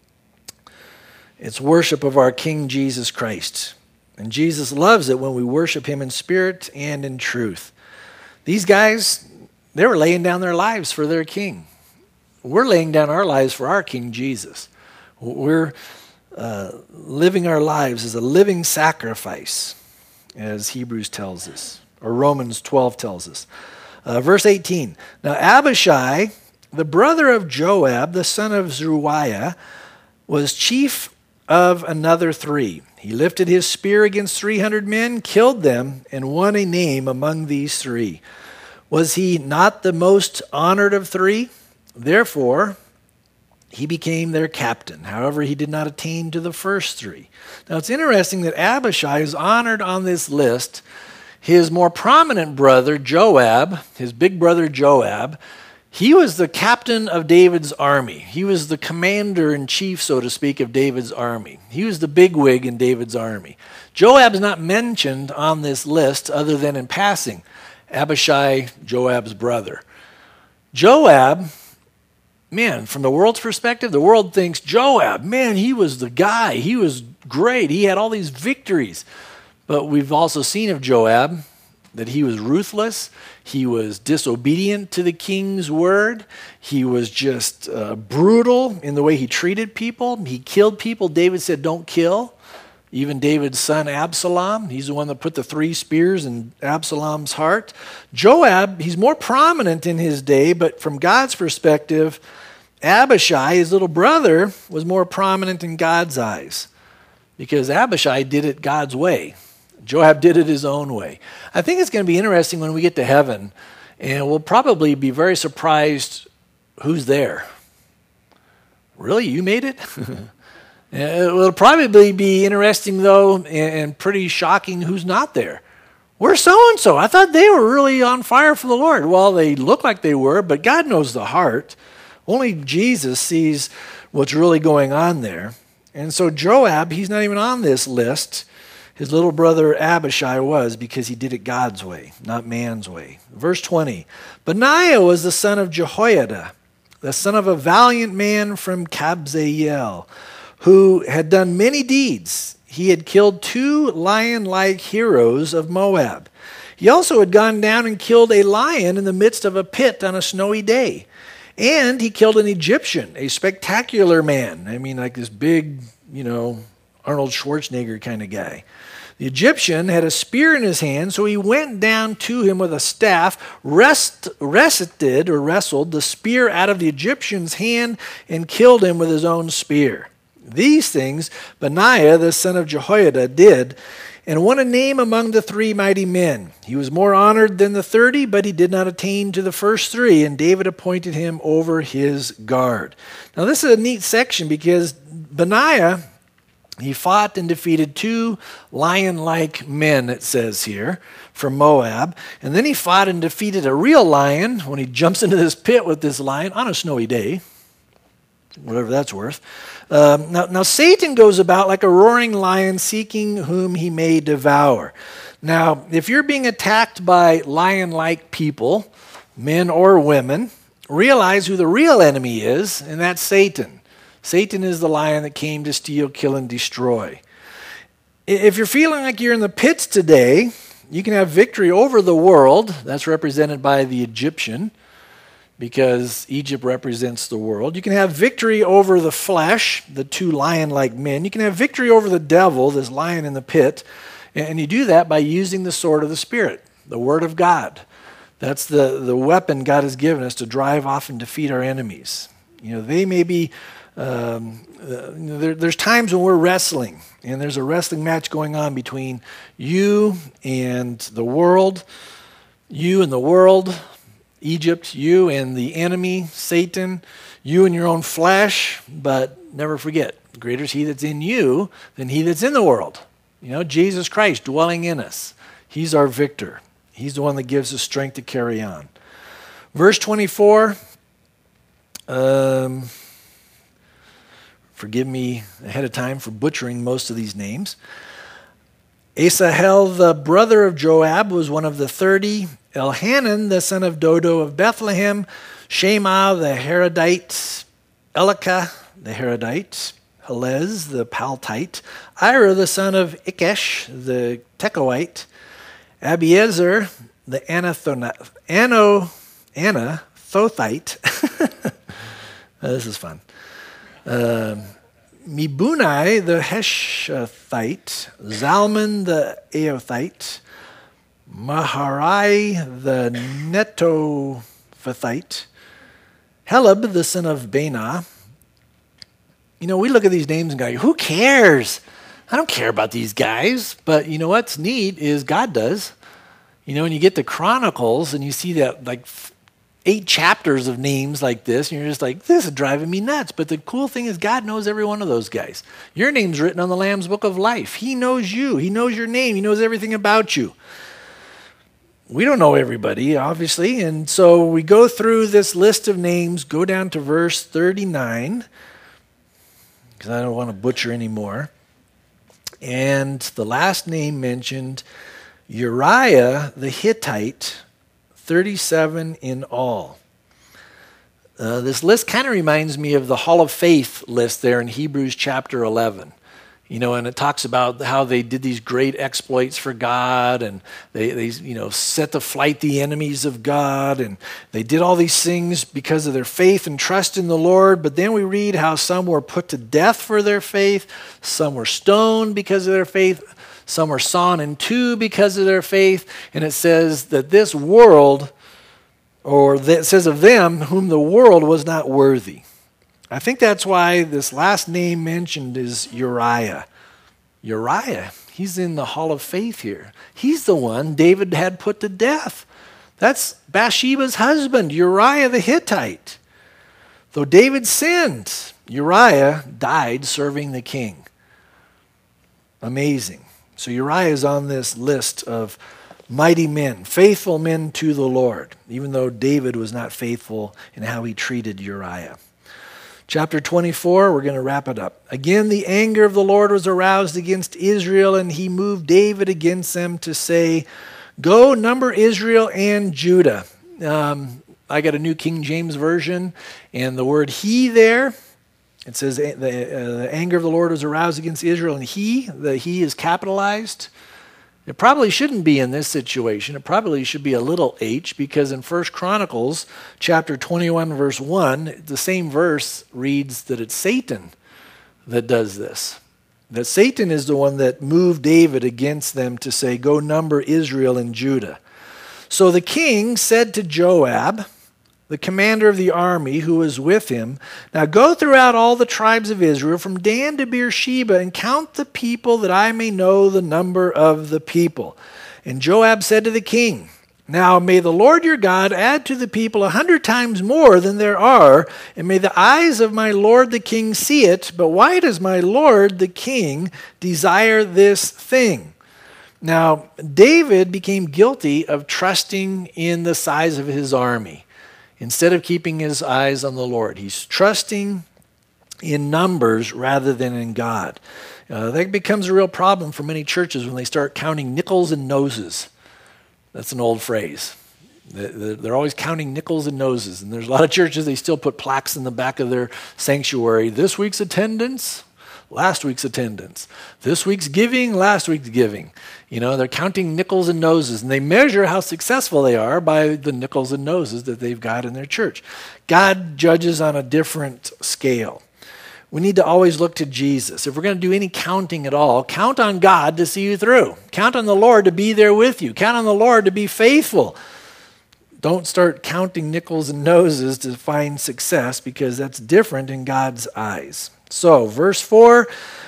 It's worship of our King Jesus Christ. And Jesus loves it when we worship him in spirit and in truth. These guys, they were laying down their lives for their King. We're laying down our lives for our King Jesus. We're uh, living our lives as a living sacrifice, as Hebrews tells us, or Romans twelve tells us. Uh, verse eighteen, Now Abishai, the brother of Joab, the son of Zeruiah, was chief of another three. He lifted his spear against three hundred men, killed them, and won a name among these three. Was he not the most honored of three? Therefore, he became their captain. However, he did not attain to the first three. Now, it's interesting that Abishai is honored on this list. His more prominent brother, Joab, his big brother Joab, he was the captain of David's army. He was the commander-in-chief, so to speak, of David's army. He was the bigwig in David's army. Joab's not mentioned on this list other than in passing. Abishai, Joab's brother. Joab, man, from the world's perspective, the world thinks, Joab, man, he was the guy. He was great. He had all these victories. But we've also seen of Joab that he was ruthless. He was disobedient to the king's word. He was just uh, brutal in the way he treated people. He killed people. David said, don't kill. Even David's son Absalom, he's the one that put the three spears in Absalom's heart. Joab, he's more prominent in his day, but from God's perspective, Abishai, his little brother, was more prominent in God's eyes because Abishai did it God's way. Joab did it his own way. I think it's going to be interesting when we get to heaven, and we'll probably be very surprised who's there. Really? You made it? It will probably be interesting, though, and pretty shocking who's not there. Where's so-and-so? I thought they were really on fire for the Lord. Well, they look like they were, but God knows the heart. Only Jesus sees what's really going on there. And so Joab, he's not even on this list. His little brother Abishai was, because he did it God's way, not man's way. Verse twenty, Benaiah was the son of Jehoiada, the son of a valiant man from Kabzeel, who had done many deeds. He had killed two lion-like heroes of Moab. He also had gone down and killed a lion in the midst of a pit on a snowy day. And he killed an Egyptian, a spectacular man. I mean, like this big, you know, Arnold Schwarzenegger kind of guy. The Egyptian had a spear in his hand, so he went down to him with a staff, rest, wrested or wrestled the spear out of the Egyptian's hand, and killed him with his own spear. These things Benaiah, the son of Jehoiada, did, and won a name among the three mighty men. He was more honored than the thirty, but he did not attain to the first three, and David appointed him over his guard. Now this is a neat section because Benaiah, he fought and defeated two lion-like men, it says here, from Moab. And then he fought and defeated a real lion when he jumps into this pit with this lion on a snowy day, whatever that's worth. Um, now, now, Satan goes about like a roaring lion seeking whom he may devour. Now, if you're being attacked by lion-like people, men or women, realize who the real enemy is, and that's Satan. Satan is the lion that came to steal, kill, and destroy. If you're feeling like you're in the pits today, you can have victory over the world. That's represented by the Egyptian, because Egypt represents the world. You can have victory over the flesh, the two lion-like men. You can have victory over the devil, this lion in the pit. And you do that by using the sword of the Spirit, the Word of God. That's the, the weapon God has given us to drive off and defeat our enemies. You know, they may be, um, uh, there, there's times when we're wrestling, and there's a wrestling match going on between you and the world, you and the world, Egypt, you and the enemy, Satan, you and your own flesh, but never forget, greater is he that's in you than he that's in the world. You know, Jesus Christ dwelling in us. He's our victor. He's the one that gives us strength to carry on. Verse twenty-four, um, forgive me ahead of time for butchering most of these names. Asahel, the brother of Joab, was one of the thirty. Elhanan, the son of Dodo of Bethlehem. Shema, the Herodite. Elikah, the Herodite. Helez, the Paltite. Ira, the son of Ikesh, the Tekoite. Abiezer, the Anathonite. Ano, Anathothite. This is fun. Um, Mibunai, the Heshathite. Zalman, the Aothite. Maharai, the Netophathite. Heleb, the son of Baanah. You know, we look at these names and go, who cares? I don't care about these guys. But you know what's neat is God does. You know, when you get the Chronicles and you see that like eight chapters of names like this, and you're just like, this is driving me nuts. But the cool thing is God knows every one of those guys. Your name's written on the Lamb's Book of Life. He knows you. He knows your name. He knows everything about you. We don't know everybody, obviously, and so we go through this list of names, go down to verse thirty-nine, because I don't want to butcher anymore. And the last name mentioned, Uriah the Hittite, thirty-seven in all. Uh, this list kind of reminds me of the Hall of Faith list there in Hebrews chapter eleven. You know, and it talks about how they did these great exploits for God, and they, they, you know, set to flight the enemies of God, and they did all these things because of their faith and trust in the Lord. But then we read how some were put to death for their faith, some were stoned because of their faith, some were sawn in two because of their faith, and it says that this world, or it says of them, whom the world was not worthy. I think that's why this last name mentioned is Uriah. Uriah, he's in the hall of faith here. He's the one David had put to death. That's Bathsheba's husband, Uriah the Hittite. Though David sinned, Uriah died serving the king. Amazing. So Uriah is on this list of mighty men, faithful men to the Lord, even though David was not faithful in how he treated Uriah. Chapter twenty-four, we're going to wrap it up. Again, the anger of the Lord was aroused against Israel, and he moved David against them to say, go number Israel and Judah. Um, I got a New King James Version, and the word he there, it says the, uh, the anger of the Lord was aroused against Israel, and he, the he is capitalized. It probably shouldn't be in this situation. It probably should be a little h, because in First Chronicles chapter twenty-one, verse one, the same verse reads that it's Satan that does this. That Satan is the one that moved David against them to say, go number Israel and Judah. So the king said to Joab, the commander of the army who was with him, now go throughout all the tribes of Israel from Dan to Beersheba and count the people that I may know the number of the people. And Joab said to the king, now may the Lord your God add to the people a hundred times more than there are, and may the eyes of my lord the king see it, but why does my lord the king desire this thing? Now David became guilty of trusting in the size of his army instead of keeping his eyes on the Lord. He's trusting in numbers rather than in God. Uh, that becomes a real problem for many churches when they start counting nickels and noses. That's an old phrase. They're always counting nickels and noses. And there's a lot of churches, they still put plaques in the back of their sanctuary. This week's attendance, last week's attendance. This week's giving, last week's giving. You know, they're counting nickels and noses, and they measure how successful they are by the nickels and noses that they've got in their church. God judges on a different scale. We need to always look to Jesus. If we're going to do any counting at all, count on God to see you through. Count on the Lord to be there with you. Count on the Lord to be faithful. Don't start counting nickels and noses to find success, because that's different in God's eyes. So, verse four,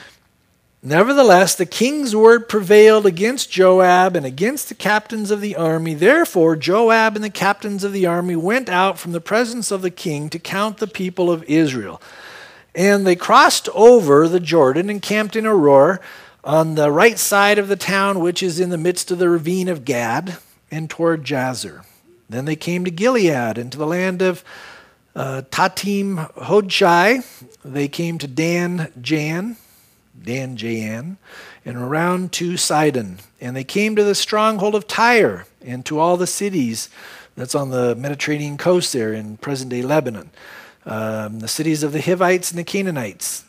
nevertheless, the king's word prevailed against Joab and against the captains of the army. Therefore, Joab and the captains of the army went out from the presence of the king to count the people of Israel. And they crossed over the Jordan and camped in Aroer on the right side of the town, which is in the midst of the ravine of Gad, and toward Jazer. Then they came to Gilead and to the land of uh, Tatim Hodshai. They came to Dan Jan, Dan Jan, and around to Sidon. And they came to the stronghold of Tyre and to all the cities that's on the Mediterranean coast there in present-day Lebanon. Um, the cities of the Hivites and the Canaanites.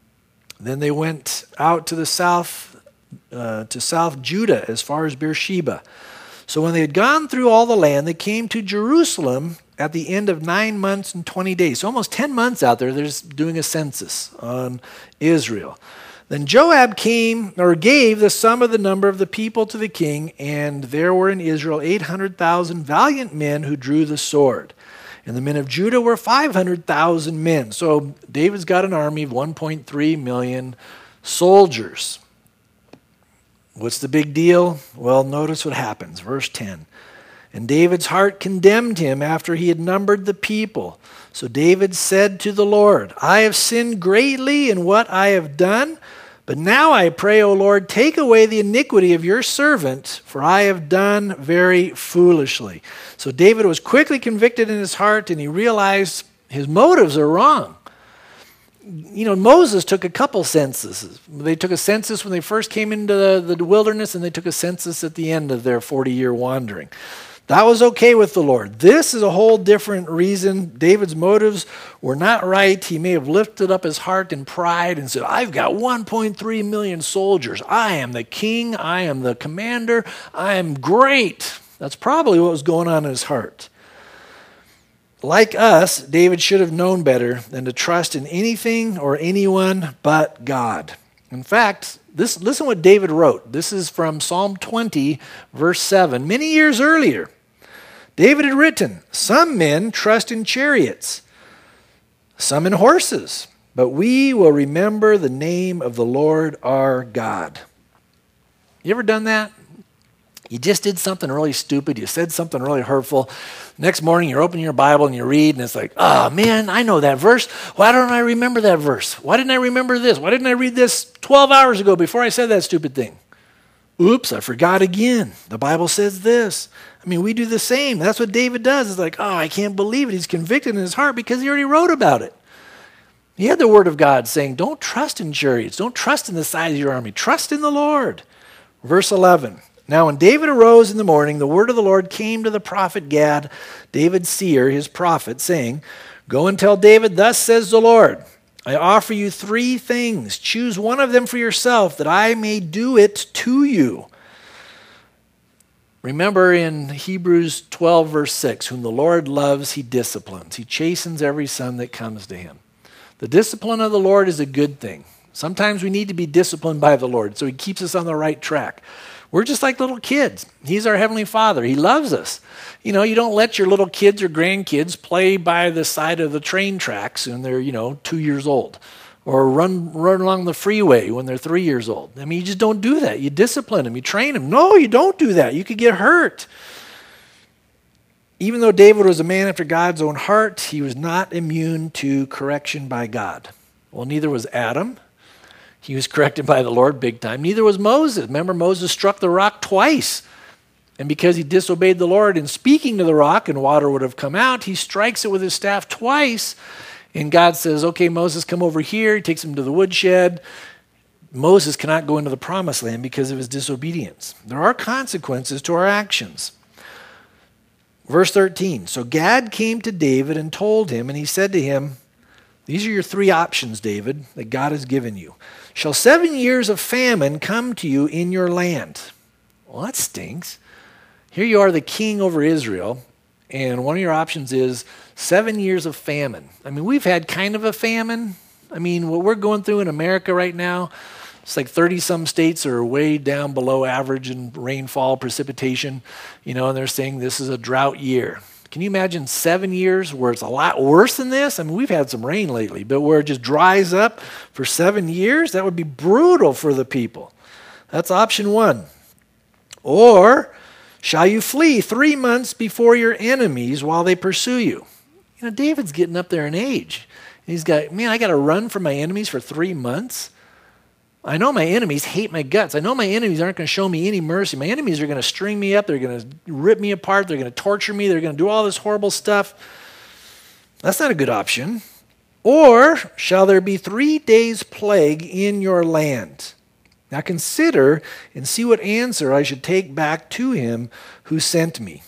Then they went out to the south, uh, to South Judah as far as Beersheba. So when they had gone through all the land, they came to Jerusalem at the end of nine months and twenty days. So almost ten months out there, they're just doing a census on Israel. Then Joab came, or gave the sum of the number of the people to the king, and there were in Israel eight hundred thousand valiant men who drew the sword. And the men of Judah were five hundred thousand men. So David's got an army of one point three million soldiers. What's the big deal? Well, notice what happens. Verse ten. And David's heart condemned him after he had numbered the people. So David said to the Lord, I have sinned greatly in what I have done, but now I pray, O Lord, take away the iniquity of your servant, for I have done very foolishly. So David was quickly convicted in his heart, and he realized his motives are wrong. You know, Moses took a couple censuses. They took a census when they first came into the, the wilderness, and they took a census at the end of their forty-year wandering. That was okay with the Lord. This is a whole different reason. David's motives were not right. He may have lifted up his heart in pride and said, I've got one point three million soldiers. I am the king. I am the commander. I am great. That's probably what was going on in his heart. Like us, David should have known better than to trust in anything or anyone but God. In fact, this, listen what David wrote. This is from Psalm twenty, verse seven. Many years earlier, David had written, some men trust in chariots. some in horses, but we will remember the name of the Lord our God. You ever done that? You just did something really stupid. You said something really hurtful. Next morning, you're opening your Bible and you read, and it's like, oh, man, I know that verse. Why don't I remember that verse? Why didn't I remember this? Why didn't I read this twelve hours ago before I said that stupid thing? Oops, I forgot again. The Bible says this. I mean, we do the same. That's what David does. It's like, oh, I can't believe it. He's convicted in his heart because he already wrote about it. He had the word of God saying, don't trust in chariots. Don't trust in the size of your army. Trust in the Lord. Verse eleven. Now when David arose in the morning, the word of the Lord came to the prophet Gad, David's seer, his prophet, saying, go and tell David, thus says the Lord, I offer you three things. Choose one of them for yourself, that I may do it to you. Remember in Hebrews twelve, verse six, whom the Lord loves, he disciplines. He chastens every son that comes to him. The discipline of the Lord is a good thing. Sometimes we need to be disciplined by the Lord, so he keeps us on the right track. We're just like little kids. He's our Heavenly Father. He loves us. You know, you don't let your little kids or grandkids play by the side of the train tracks when they're, you know, two years old, or run run along the freeway when they're three years old. I mean, you just don't do that. You discipline them. You train them. No, you don't do that. You could get hurt. Even though David was a man after God's own heart, he was not immune to correction by God. Well, neither was Adam. He was corrected by the Lord big time. Neither was Moses. Remember, Moses struck the rock twice. And because he disobeyed the Lord in speaking to the rock and water would have come out, he strikes it with his staff twice. And God says, okay, Moses, come over here. He takes him to the woodshed. Moses cannot go into the promised land because of his disobedience. There are consequences to our actions. Verse thirteen, so Gad came to David and told him, and he said to him, these are your three options, David, that God has given you. Shall seven years of famine come to you in your land? Well, that stinks. Here you are, the king over Israel, and one of your options is seven years of famine. I mean, we've had kind of a famine. I mean, what we're going through in America right now, it's like thirty-some states are way down below average in rainfall, precipitation, you know, and they're saying this is a drought year. Can you imagine seven years where it's a lot worse than this? I mean, we've had some rain lately, but where it just dries up for seven years, that would be brutal for the people. That's option one. Or, shall you flee three months before your enemies while they pursue you? You know, David's getting up there in age. He's got, man, I got to run from my enemies for three months? I know my enemies hate my guts. I know my enemies aren't going to show me any mercy. My enemies are going to string me up. They're going to rip me apart. They're going to torture me. They're going to do all this horrible stuff. That's not a good option. Or shall there be three days' plague in your land? Now consider and see what answer I should take back to him who sent me.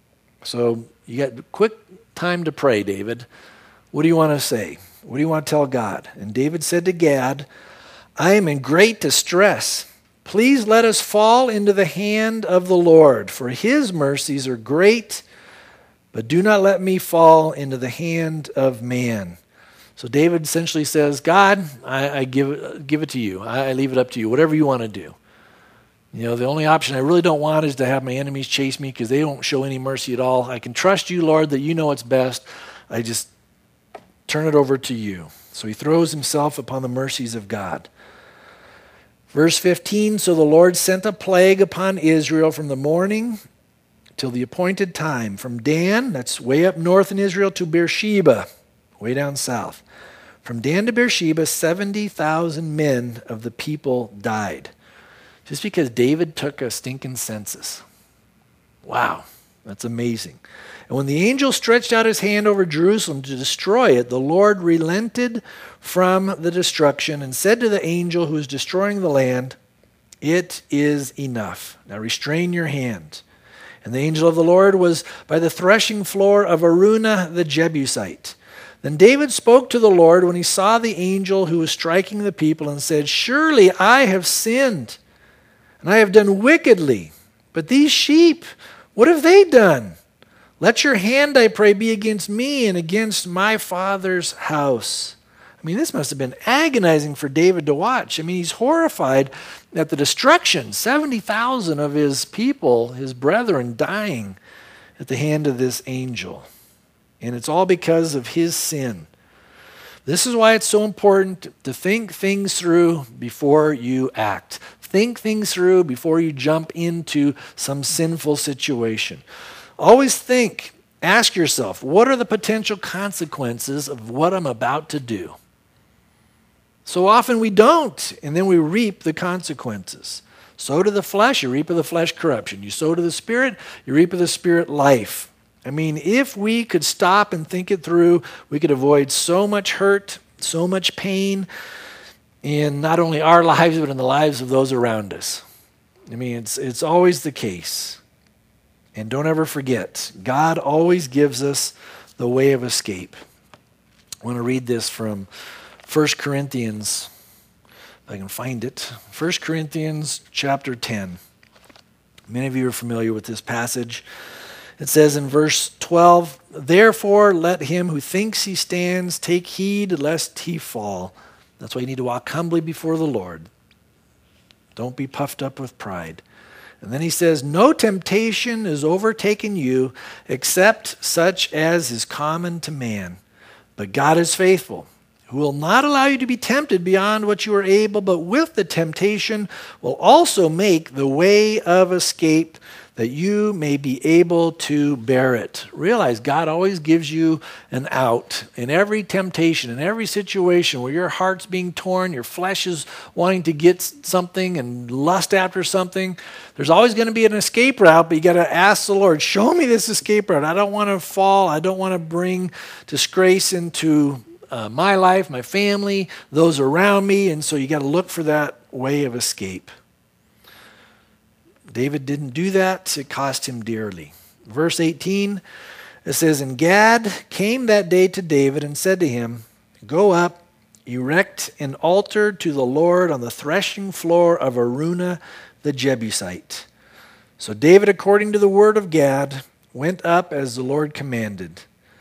So you got quick time to pray, David. What do you want to say? What do you want to tell God? And David said to Gad, I am in great distress. Please let us fall into the hand of the Lord, for his mercies are great, but do not let me fall into the hand of man. So David essentially says, God, I, I give, it, give it to you. I, I leave it up to you, whatever you want to do. You know, the only option I really don't want is to have my enemies chase me because they don't show any mercy at all. I can trust you, Lord, that you know what's best. I just turn it over to you. So he throws himself upon the mercies of God. Verse fifteen, so the Lord sent a plague upon Israel from the morning till the appointed time, from Dan, that's way up north in Israel, to Beersheba, way down south. From Dan to Beersheba, seventy thousand men of the people died. Just because David took a stinking census. Wow, that's amazing. And when the angel stretched out his hand over Jerusalem to destroy it, the Lord relented from the destruction and said to the angel who was destroying the land, it is enough. Now restrain your hand. And the angel of the Lord was by the threshing floor of Araunah the Jebusite. Then David spoke to the Lord when he saw the angel who was striking the people and said, surely I have sinned, and I have done wickedly. But these sheep, what have they done? Let your hand, I pray, be against me and against my father's house. I mean, this must have been agonizing for David to watch. I mean, he's horrified at the destruction. seventy thousand of his people, his brethren, dying at the hand of this angel. And it's all because of his sin. This is why it's so important to think things through before you act. Think things through before you jump into some sinful situation. Always think, ask yourself, what are the potential consequences of what I'm about to do? So often we don't, and then we reap the consequences. Sow to the flesh, you reap of the flesh corruption. You sow to the Spirit, you reap of the Spirit life. I mean, if we could stop and think it through, we could avoid so much hurt, so much pain in not only our lives, but in the lives of those around us. I mean, it's it's always the case. And don't ever forget, God always gives us the way of escape. I want to read this from First Corinthians, if I can find it. First Corinthians chapter ten. Many of you are familiar with this passage. It says in verse twelve, "Therefore let him who thinks he stands take heed lest he fall." That's why you need to walk humbly before the Lord. Don't be puffed up with pride. And then he says, "No temptation is overtaken you except such as is common to man. But God is faithful, who will not allow you to be tempted beyond what you are able, but with the temptation will also make the way of escape that you may be able to bear it." Realize God always gives you an out in every temptation, in every situation where your heart's being torn, your flesh is wanting to get something and lust after something. There's always going to be an escape route, but you got to ask the Lord, show me this escape route. I don't want to fall. I don't want to bring disgrace into uh, my life, my family, those around me. And so you got to look for that way of escape. David didn't do that. It cost him dearly. Verse eighteen, it says, "And Gad came that day to David and said to him, 'Go up, erect an altar to the Lord on the threshing floor of Araunah the Jebusite.' So David, according to the word of Gad, went up as the Lord commanded."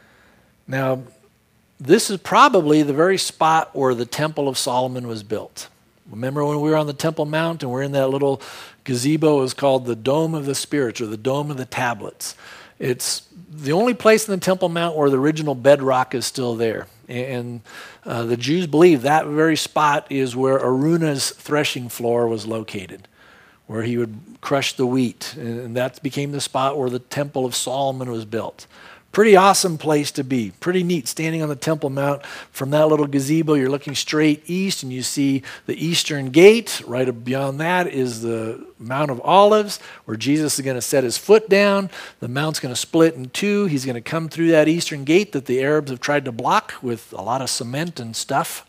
Now, this is probably the very spot where the Temple of Solomon was built. Remember when we were on the Temple Mount and we're in that little gazebo? It was called the Dome of the Spirits, or the Dome of the Tablets. It's the only place in the Temple Mount where the original bedrock is still there. And uh, the Jews believe that very spot is where Araunah's threshing floor was located, where he would crush the wheat. And that became the spot where the Temple of Solomon was built. Pretty awesome place to be. Pretty neat, standing on the Temple Mount. From that little gazebo, you're looking straight east, and you see the eastern gate. Right beyond that is the Mount of Olives, where Jesus is going to set his foot down. The mount's going to split in two. He's going to come through that eastern gate that the Arabs have tried to block with a lot of cement and stuff.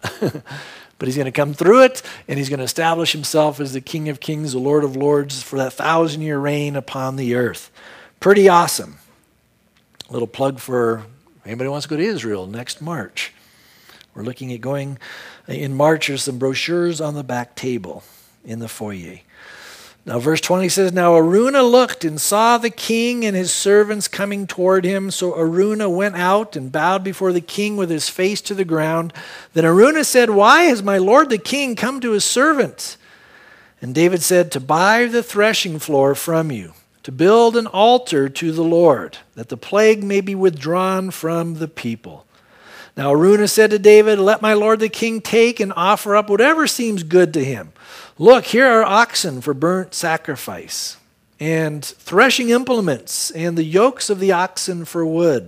But he's going to come through it, and he's going to establish himself as the King of Kings, the Lord of Lords, for that thousand-year reign upon the earth. Pretty awesome. Little plug for anybody who wants to go to Israel next March. We're looking at going in March. There's some brochures on the back table in the foyer. Now, verse twenty says, "Now Araunah looked and saw the king and his servants coming toward him. So Araunah went out and bowed before the king with his face to the ground. Then Araunah said, 'Why has my lord the king come to his servant?' And David said, 'To buy the threshing floor from you, to build an altar to the Lord, that the plague may be withdrawn from the people.' Now Araunah said to David, 'Let my lord the king take and offer up whatever seems good to him. Look, here are oxen for burnt sacrifice, and threshing implements, and the yokes of the oxen for wood.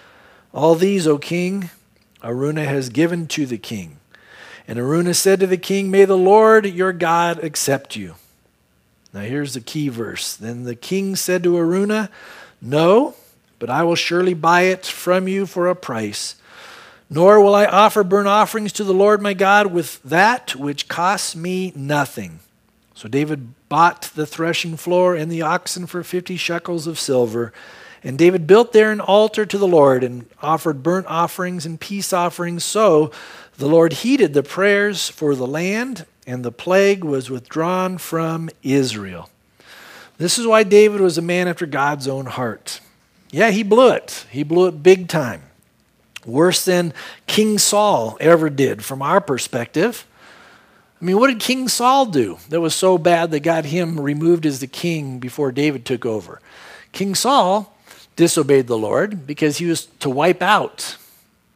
All these, O king, Araunah has given to the king.' And Araunah said to the king, 'May the Lord your God accept you.'" Now here's the key verse. "Then the king said to Araunah, 'No, but I will surely buy it from you for a price. Nor will I offer burnt offerings to the Lord my God with that which costs me nothing.' So David bought the threshing floor and the oxen for fifty shekels of silver. And David built there an altar to the Lord and offered burnt offerings and peace offerings. So the Lord heeded the prayers for the land, and the plague was withdrawn from Israel." This is why David was a man after God's own heart. Yeah, he blew it. He blew it big time. Worse than King Saul ever did from our perspective. I mean, what did King Saul do that was so bad that got him removed as the king before David took over? King Saul disobeyed the Lord because he was to wipe out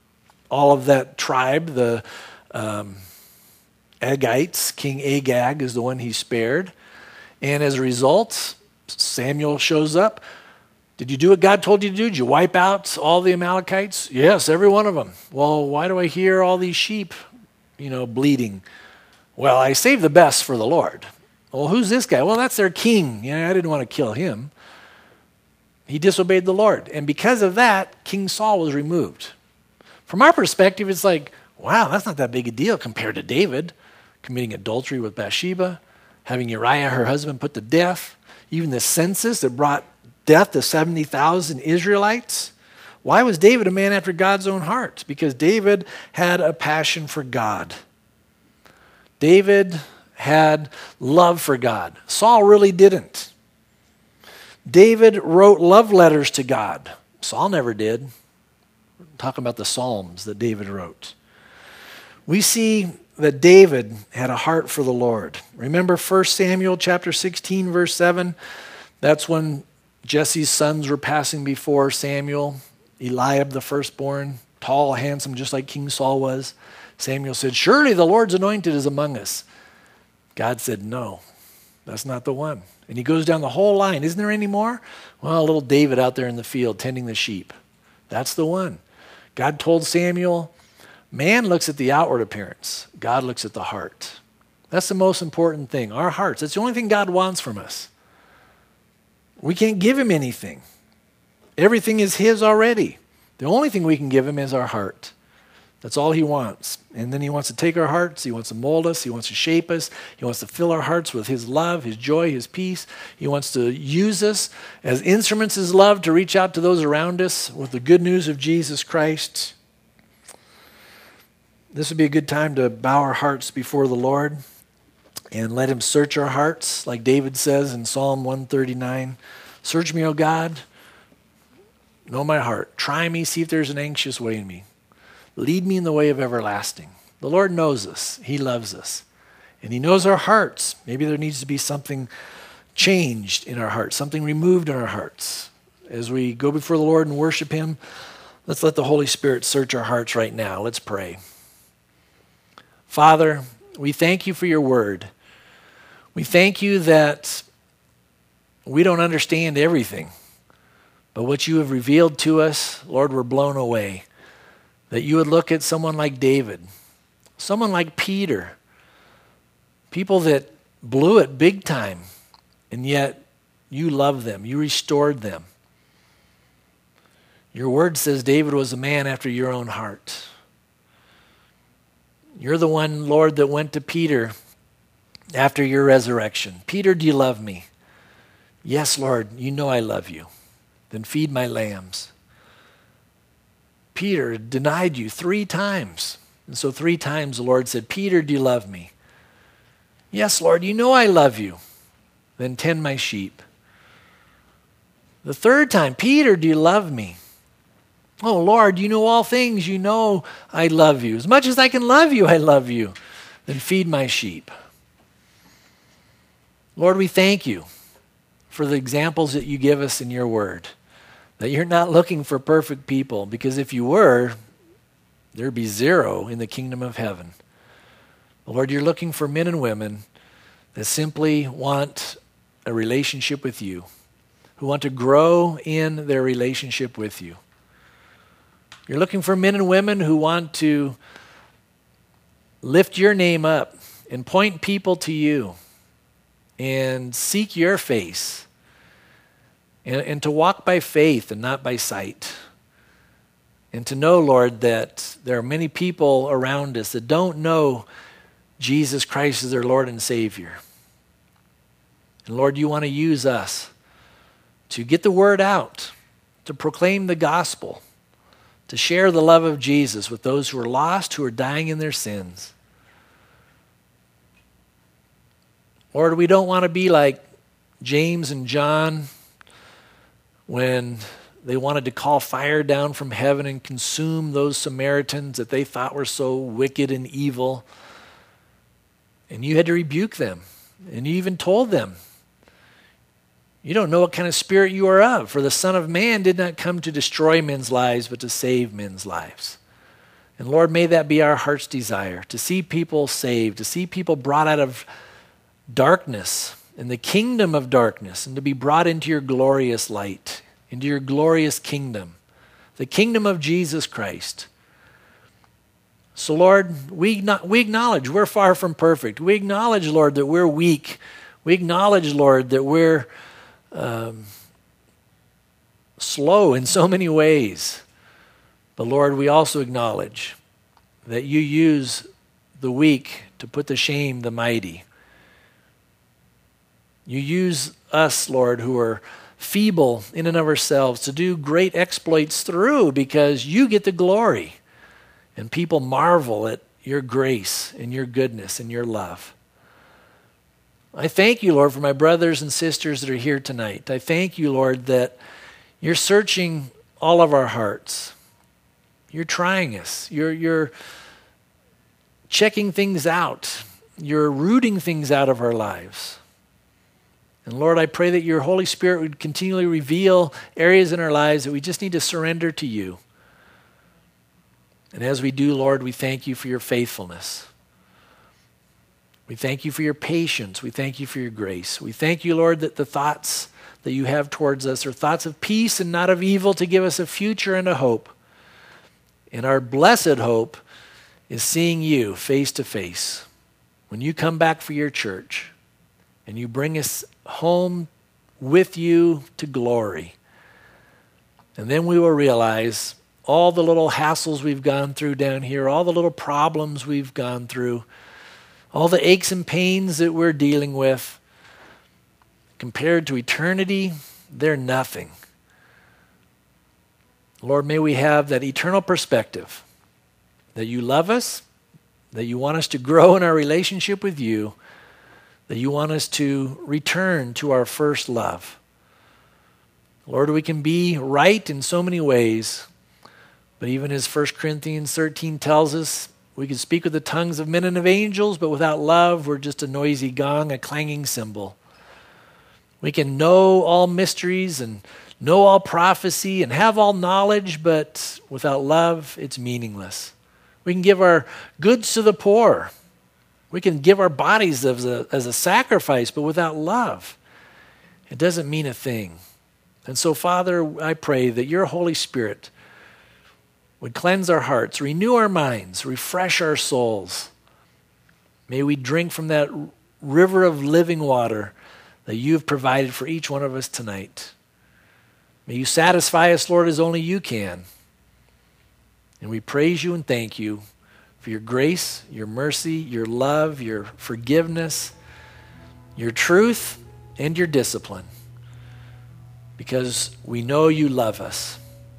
all of that tribe, the um, Agites. King Agag is the one he spared. And as a result, Samuel shows up. Did you do what God told you to do? Did you wipe out all the Amalekites? Yes, every one of them. Well, why do I hear all these sheep, you know, bleeding? Well, I saved the best for the Lord. Well, who's this guy? Well, that's their king. Yeah, I didn't want to kill him. He disobeyed the Lord. And because of that, King Saul was removed. From our perspective, it's like, wow, that's not that big a deal compared to David committing adultery with Bathsheba, having Uriah, her husband, put to death, even the census that brought death to seventy thousand Israelites. Why was David a man after God's own heart? Because David had a passion for God. David had love for God. Saul really didn't. David wrote love letters to God. Saul never did. We're talking about the Psalms that David wrote. We see that David had a heart for the Lord. Remember First Samuel chapter sixteen, verse seven? That's when Jesse's sons were passing before Samuel. Eliab, the firstborn, tall, handsome, just like King Saul was. Samuel said, surely the Lord's anointed is among us. God said, no, that's not the one. And he goes down the whole line. Isn't there any more? Well, little David out there in the field tending the sheep. That's the one. God told Samuel, man looks at the outward appearance. God looks at the heart. That's the most important thing, our hearts. That's the only thing God wants from us. We can't give him anything. Everything is his already. The only thing we can give him is our heart. That's all he wants. And then he wants to take our hearts. He wants to mold us. He wants to shape us. He wants to fill our hearts with his love, his joy, his peace. He wants to use us as instruments of his love to reach out to those around us with the good news of Jesus Christ. This would be a good time to bow our hearts before the Lord and let him search our hearts, like David says in Psalm one thirty-nine. Search me, O God, know my heart. Try me, see if there's an anxious way in me. Lead me in the way of everlasting. The Lord knows us. He loves us. And he knows our hearts. Maybe there needs to be something changed in our hearts, something removed in our hearts. As we go before the Lord and worship him, let's let the Holy Spirit search our hearts right now. Let's pray. Father, we thank you for your word. We thank you that we don't understand everything, but what you have revealed to us, Lord, we're blown away. That you would look at someone like David, someone like Peter, people that blew it big time, and yet you loved them, you restored them. Your word says David was a man after your own heart. You're the one, Lord, that went to Peter after your resurrection. Peter, do you love me? Yes, Lord, you know I love you. Then feed my lambs. Peter denied you three times. And so three times the Lord said, Peter, do you love me? Yes, Lord, you know I love you. Then tend my sheep. The third time, Peter, do you love me? Oh, Lord, you know all things. You know I love you. As much as I can love you, I love you. Then feed my sheep. Lord, we thank you for the examples that you give us in your word. That you're not looking for perfect people, because if you were, there'd be zero in the kingdom of heaven. Lord, you're looking for men and women that simply want a relationship with you, who want to grow in their relationship with you. You're looking for men and women who want to lift your name up and point people to you and seek your face. And, and to walk by faith and not by sight. And to know, Lord, that there are many people around us that don't know Jesus Christ as their Lord and Savior. And Lord, you want to use us to get the word out, to proclaim the gospel, to share the love of Jesus with those who are lost, who are dying in their sins. Lord, we don't want to be like James and John when they wanted to call fire down from heaven and consume those Samaritans that they thought were so wicked and evil. And you had to rebuke them. And you even told them, you don't know what kind of spirit you are of, for the Son of Man did not come to destroy men's lives, but to save men's lives. And Lord, may that be our heart's desire, to see people saved, to see people brought out of darkness and the kingdom of darkness, and to be brought into your glorious light, into your glorious kingdom, the kingdom of Jesus Christ. So Lord, we, not, we acknowledge we're far from perfect. We acknowledge, Lord, that we're weak. We acknowledge, Lord, that we're um, slow in so many ways. But Lord, we also acknowledge that you use the weak to put to shame the mighty. You use us, Lord, who are feeble in and of ourselves to do great exploits through, because you get the glory. And people marvel at your grace and your goodness and your love. I thank you, Lord, for my brothers and sisters that are here tonight. I thank you, Lord, that you're searching all of our hearts. You're trying us. You're, you're checking things out. You're rooting things out of our lives. And Lord, I pray that your Holy Spirit would continually reveal areas in our lives that we just need to surrender to you. And as we do, Lord, we thank you for your faithfulness. We thank you for your patience. We thank you for your grace. We thank you, Lord, that the thoughts that you have towards us are thoughts of peace and not of evil, to give us a future and a hope. And our blessed hope is seeing you face to face when you come back for your church and you bring us home with you to glory. And then we will realize all the little hassles we've gone through down here, all the little problems we've gone through, all the aches and pains that we're dealing with, compared to eternity, they're nothing. Lord, may we have that eternal perspective, that you love us, that you want us to grow in our relationship with you, that you want us to return to our first love. Lord, we can be right in so many ways, but even as First Corinthians thirteen tells us, we can speak with the tongues of men and of angels, but without love, we're just a noisy gong, a clanging cymbal. We can know all mysteries and know all prophecy and have all knowledge, but without love, it's meaningless. We can give our goods to the poor. We can give our bodies as a, as a sacrifice, but without love, it doesn't mean a thing. And so, Father, I pray that your Holy Spirit would cleanse our hearts, renew our minds, refresh our souls. May we drink from that river of living water that you have provided for each one of us tonight. May you satisfy us, Lord, as only you can. And we praise you and thank you for your grace, your mercy, your love, your forgiveness, your truth, and your discipline. Because we know you love us.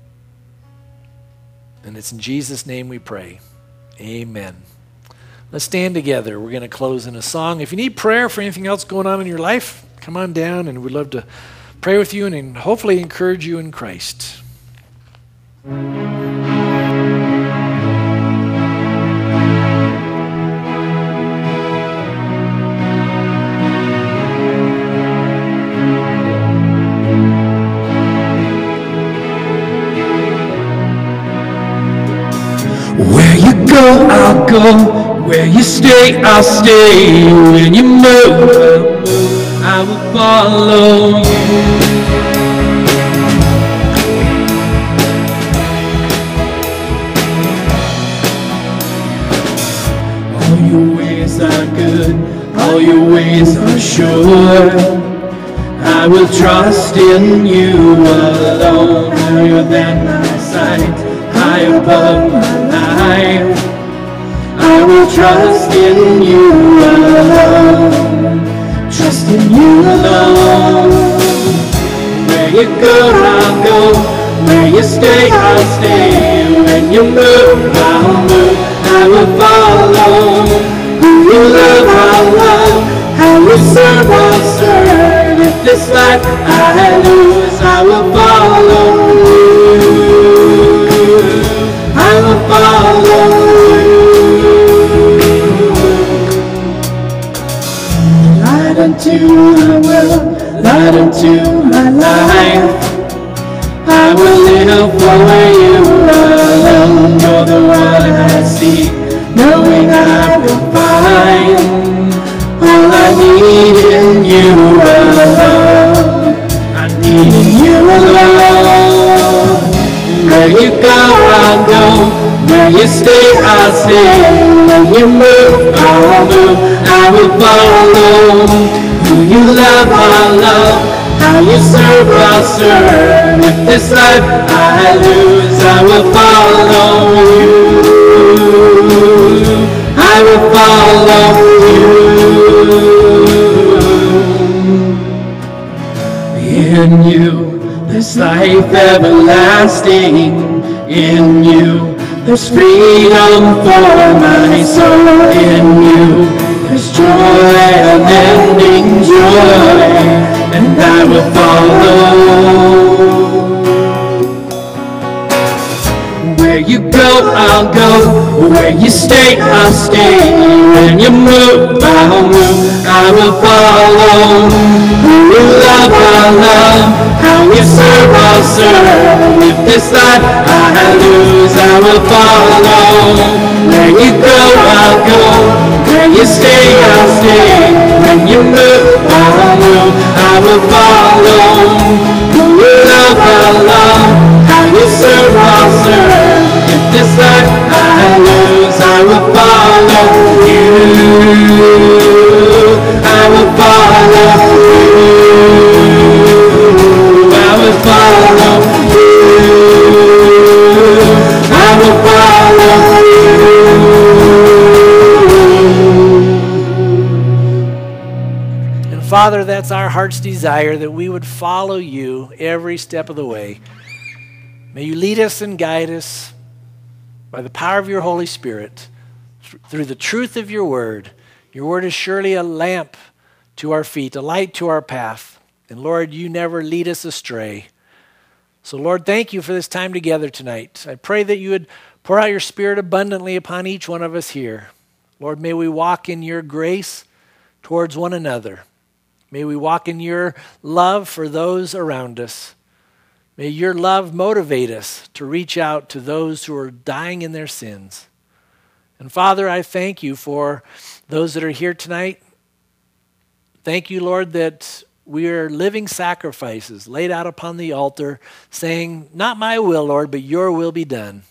And it's in Jesus' name we pray. Amen. Let's stand together. We're going to close in a song. If you need prayer for anything else going on in your life, come on down, and we'd love to pray with you and hopefully encourage you in Christ. Where you go, I'll go. Where you stay, I'll stay. When you move, I'll move. I will follow you. All your ways are good. All your ways are sure. I will trust in you alone. Higher than my sight, high above my life. I will trust in you alone. Trust in you alone. Where you go, I'll go. Where you stay, I'll stay. When you move, I'll move. I will follow. Who you love, I'll love. How you serve, I'll serve. If this life I lose, I will follow you. I will follow you. Light unto my will, light unto my life. I will live for you alone. You're the one I go, I'll go. Where you stay, I'll stay. When you move, I'll move. I will follow. Who you love, I'll love. How you serve, I'll serve. If this life I lose, I will follow you. I will follow you. In you, there's life everlasting. In you, there's freedom for my soul. In you, there's joy, unending joy, and I will follow. Where you go, I'll go. Where you stay, I'll stay. When you move, I'll move. I will follow. Who you love, I'll love. How you serve, I'll serve. If this life I lose, I will follow. Where you go, I'll go. Where you stay, I'll stay. When you move, I'll move. I will follow. Who you love, I'll love. How you serve, I'll serve. If this life I lose, I will follow you. I will follow you. I will follow you. I will follow you. And Father, that's our heart's desire, that we would follow you every step of the way. May you lead us and guide us by the power of your Holy Spirit through the truth of your word. Your word is surely a lamp to our feet, a light to our path. And Lord, you never lead us astray. So Lord, thank you for this time together tonight. I pray that you would pour out your Spirit abundantly upon each one of us here. Lord, may we walk in your grace towards one another. May we walk in your love for those around us. May your love motivate us to reach out to those who are dying in their sins. And Father, I thank you for those that are here tonight. Thank you, Lord, that we are living sacrifices laid out upon the altar, saying, not my will, Lord, but your will be done.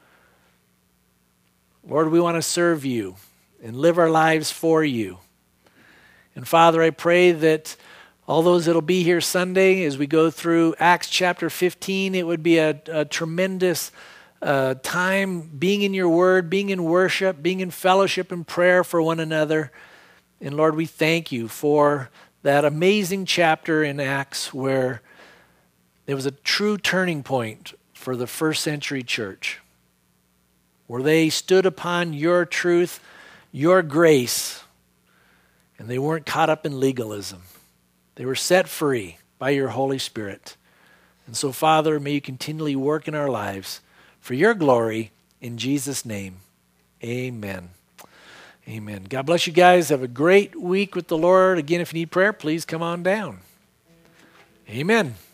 Lord, we want to serve you and live our lives for you. And Father, I pray that all those that will be here Sunday as we go through Acts chapter fifteen, it would be a, a tremendous uh, time being in your word, being in worship, being in fellowship and prayer for one another. And Lord, we thank you for that amazing chapter in Acts where there was a true turning point for the first century church, where they stood upon your truth, your grace, and they weren't caught up in legalism. They were set free by your Holy Spirit. And so, Father, may you continually work in our lives for your glory in Jesus' name. Amen. Amen. God bless you guys. Have a great week with the Lord. Again, if you need prayer, please come on down. Amen.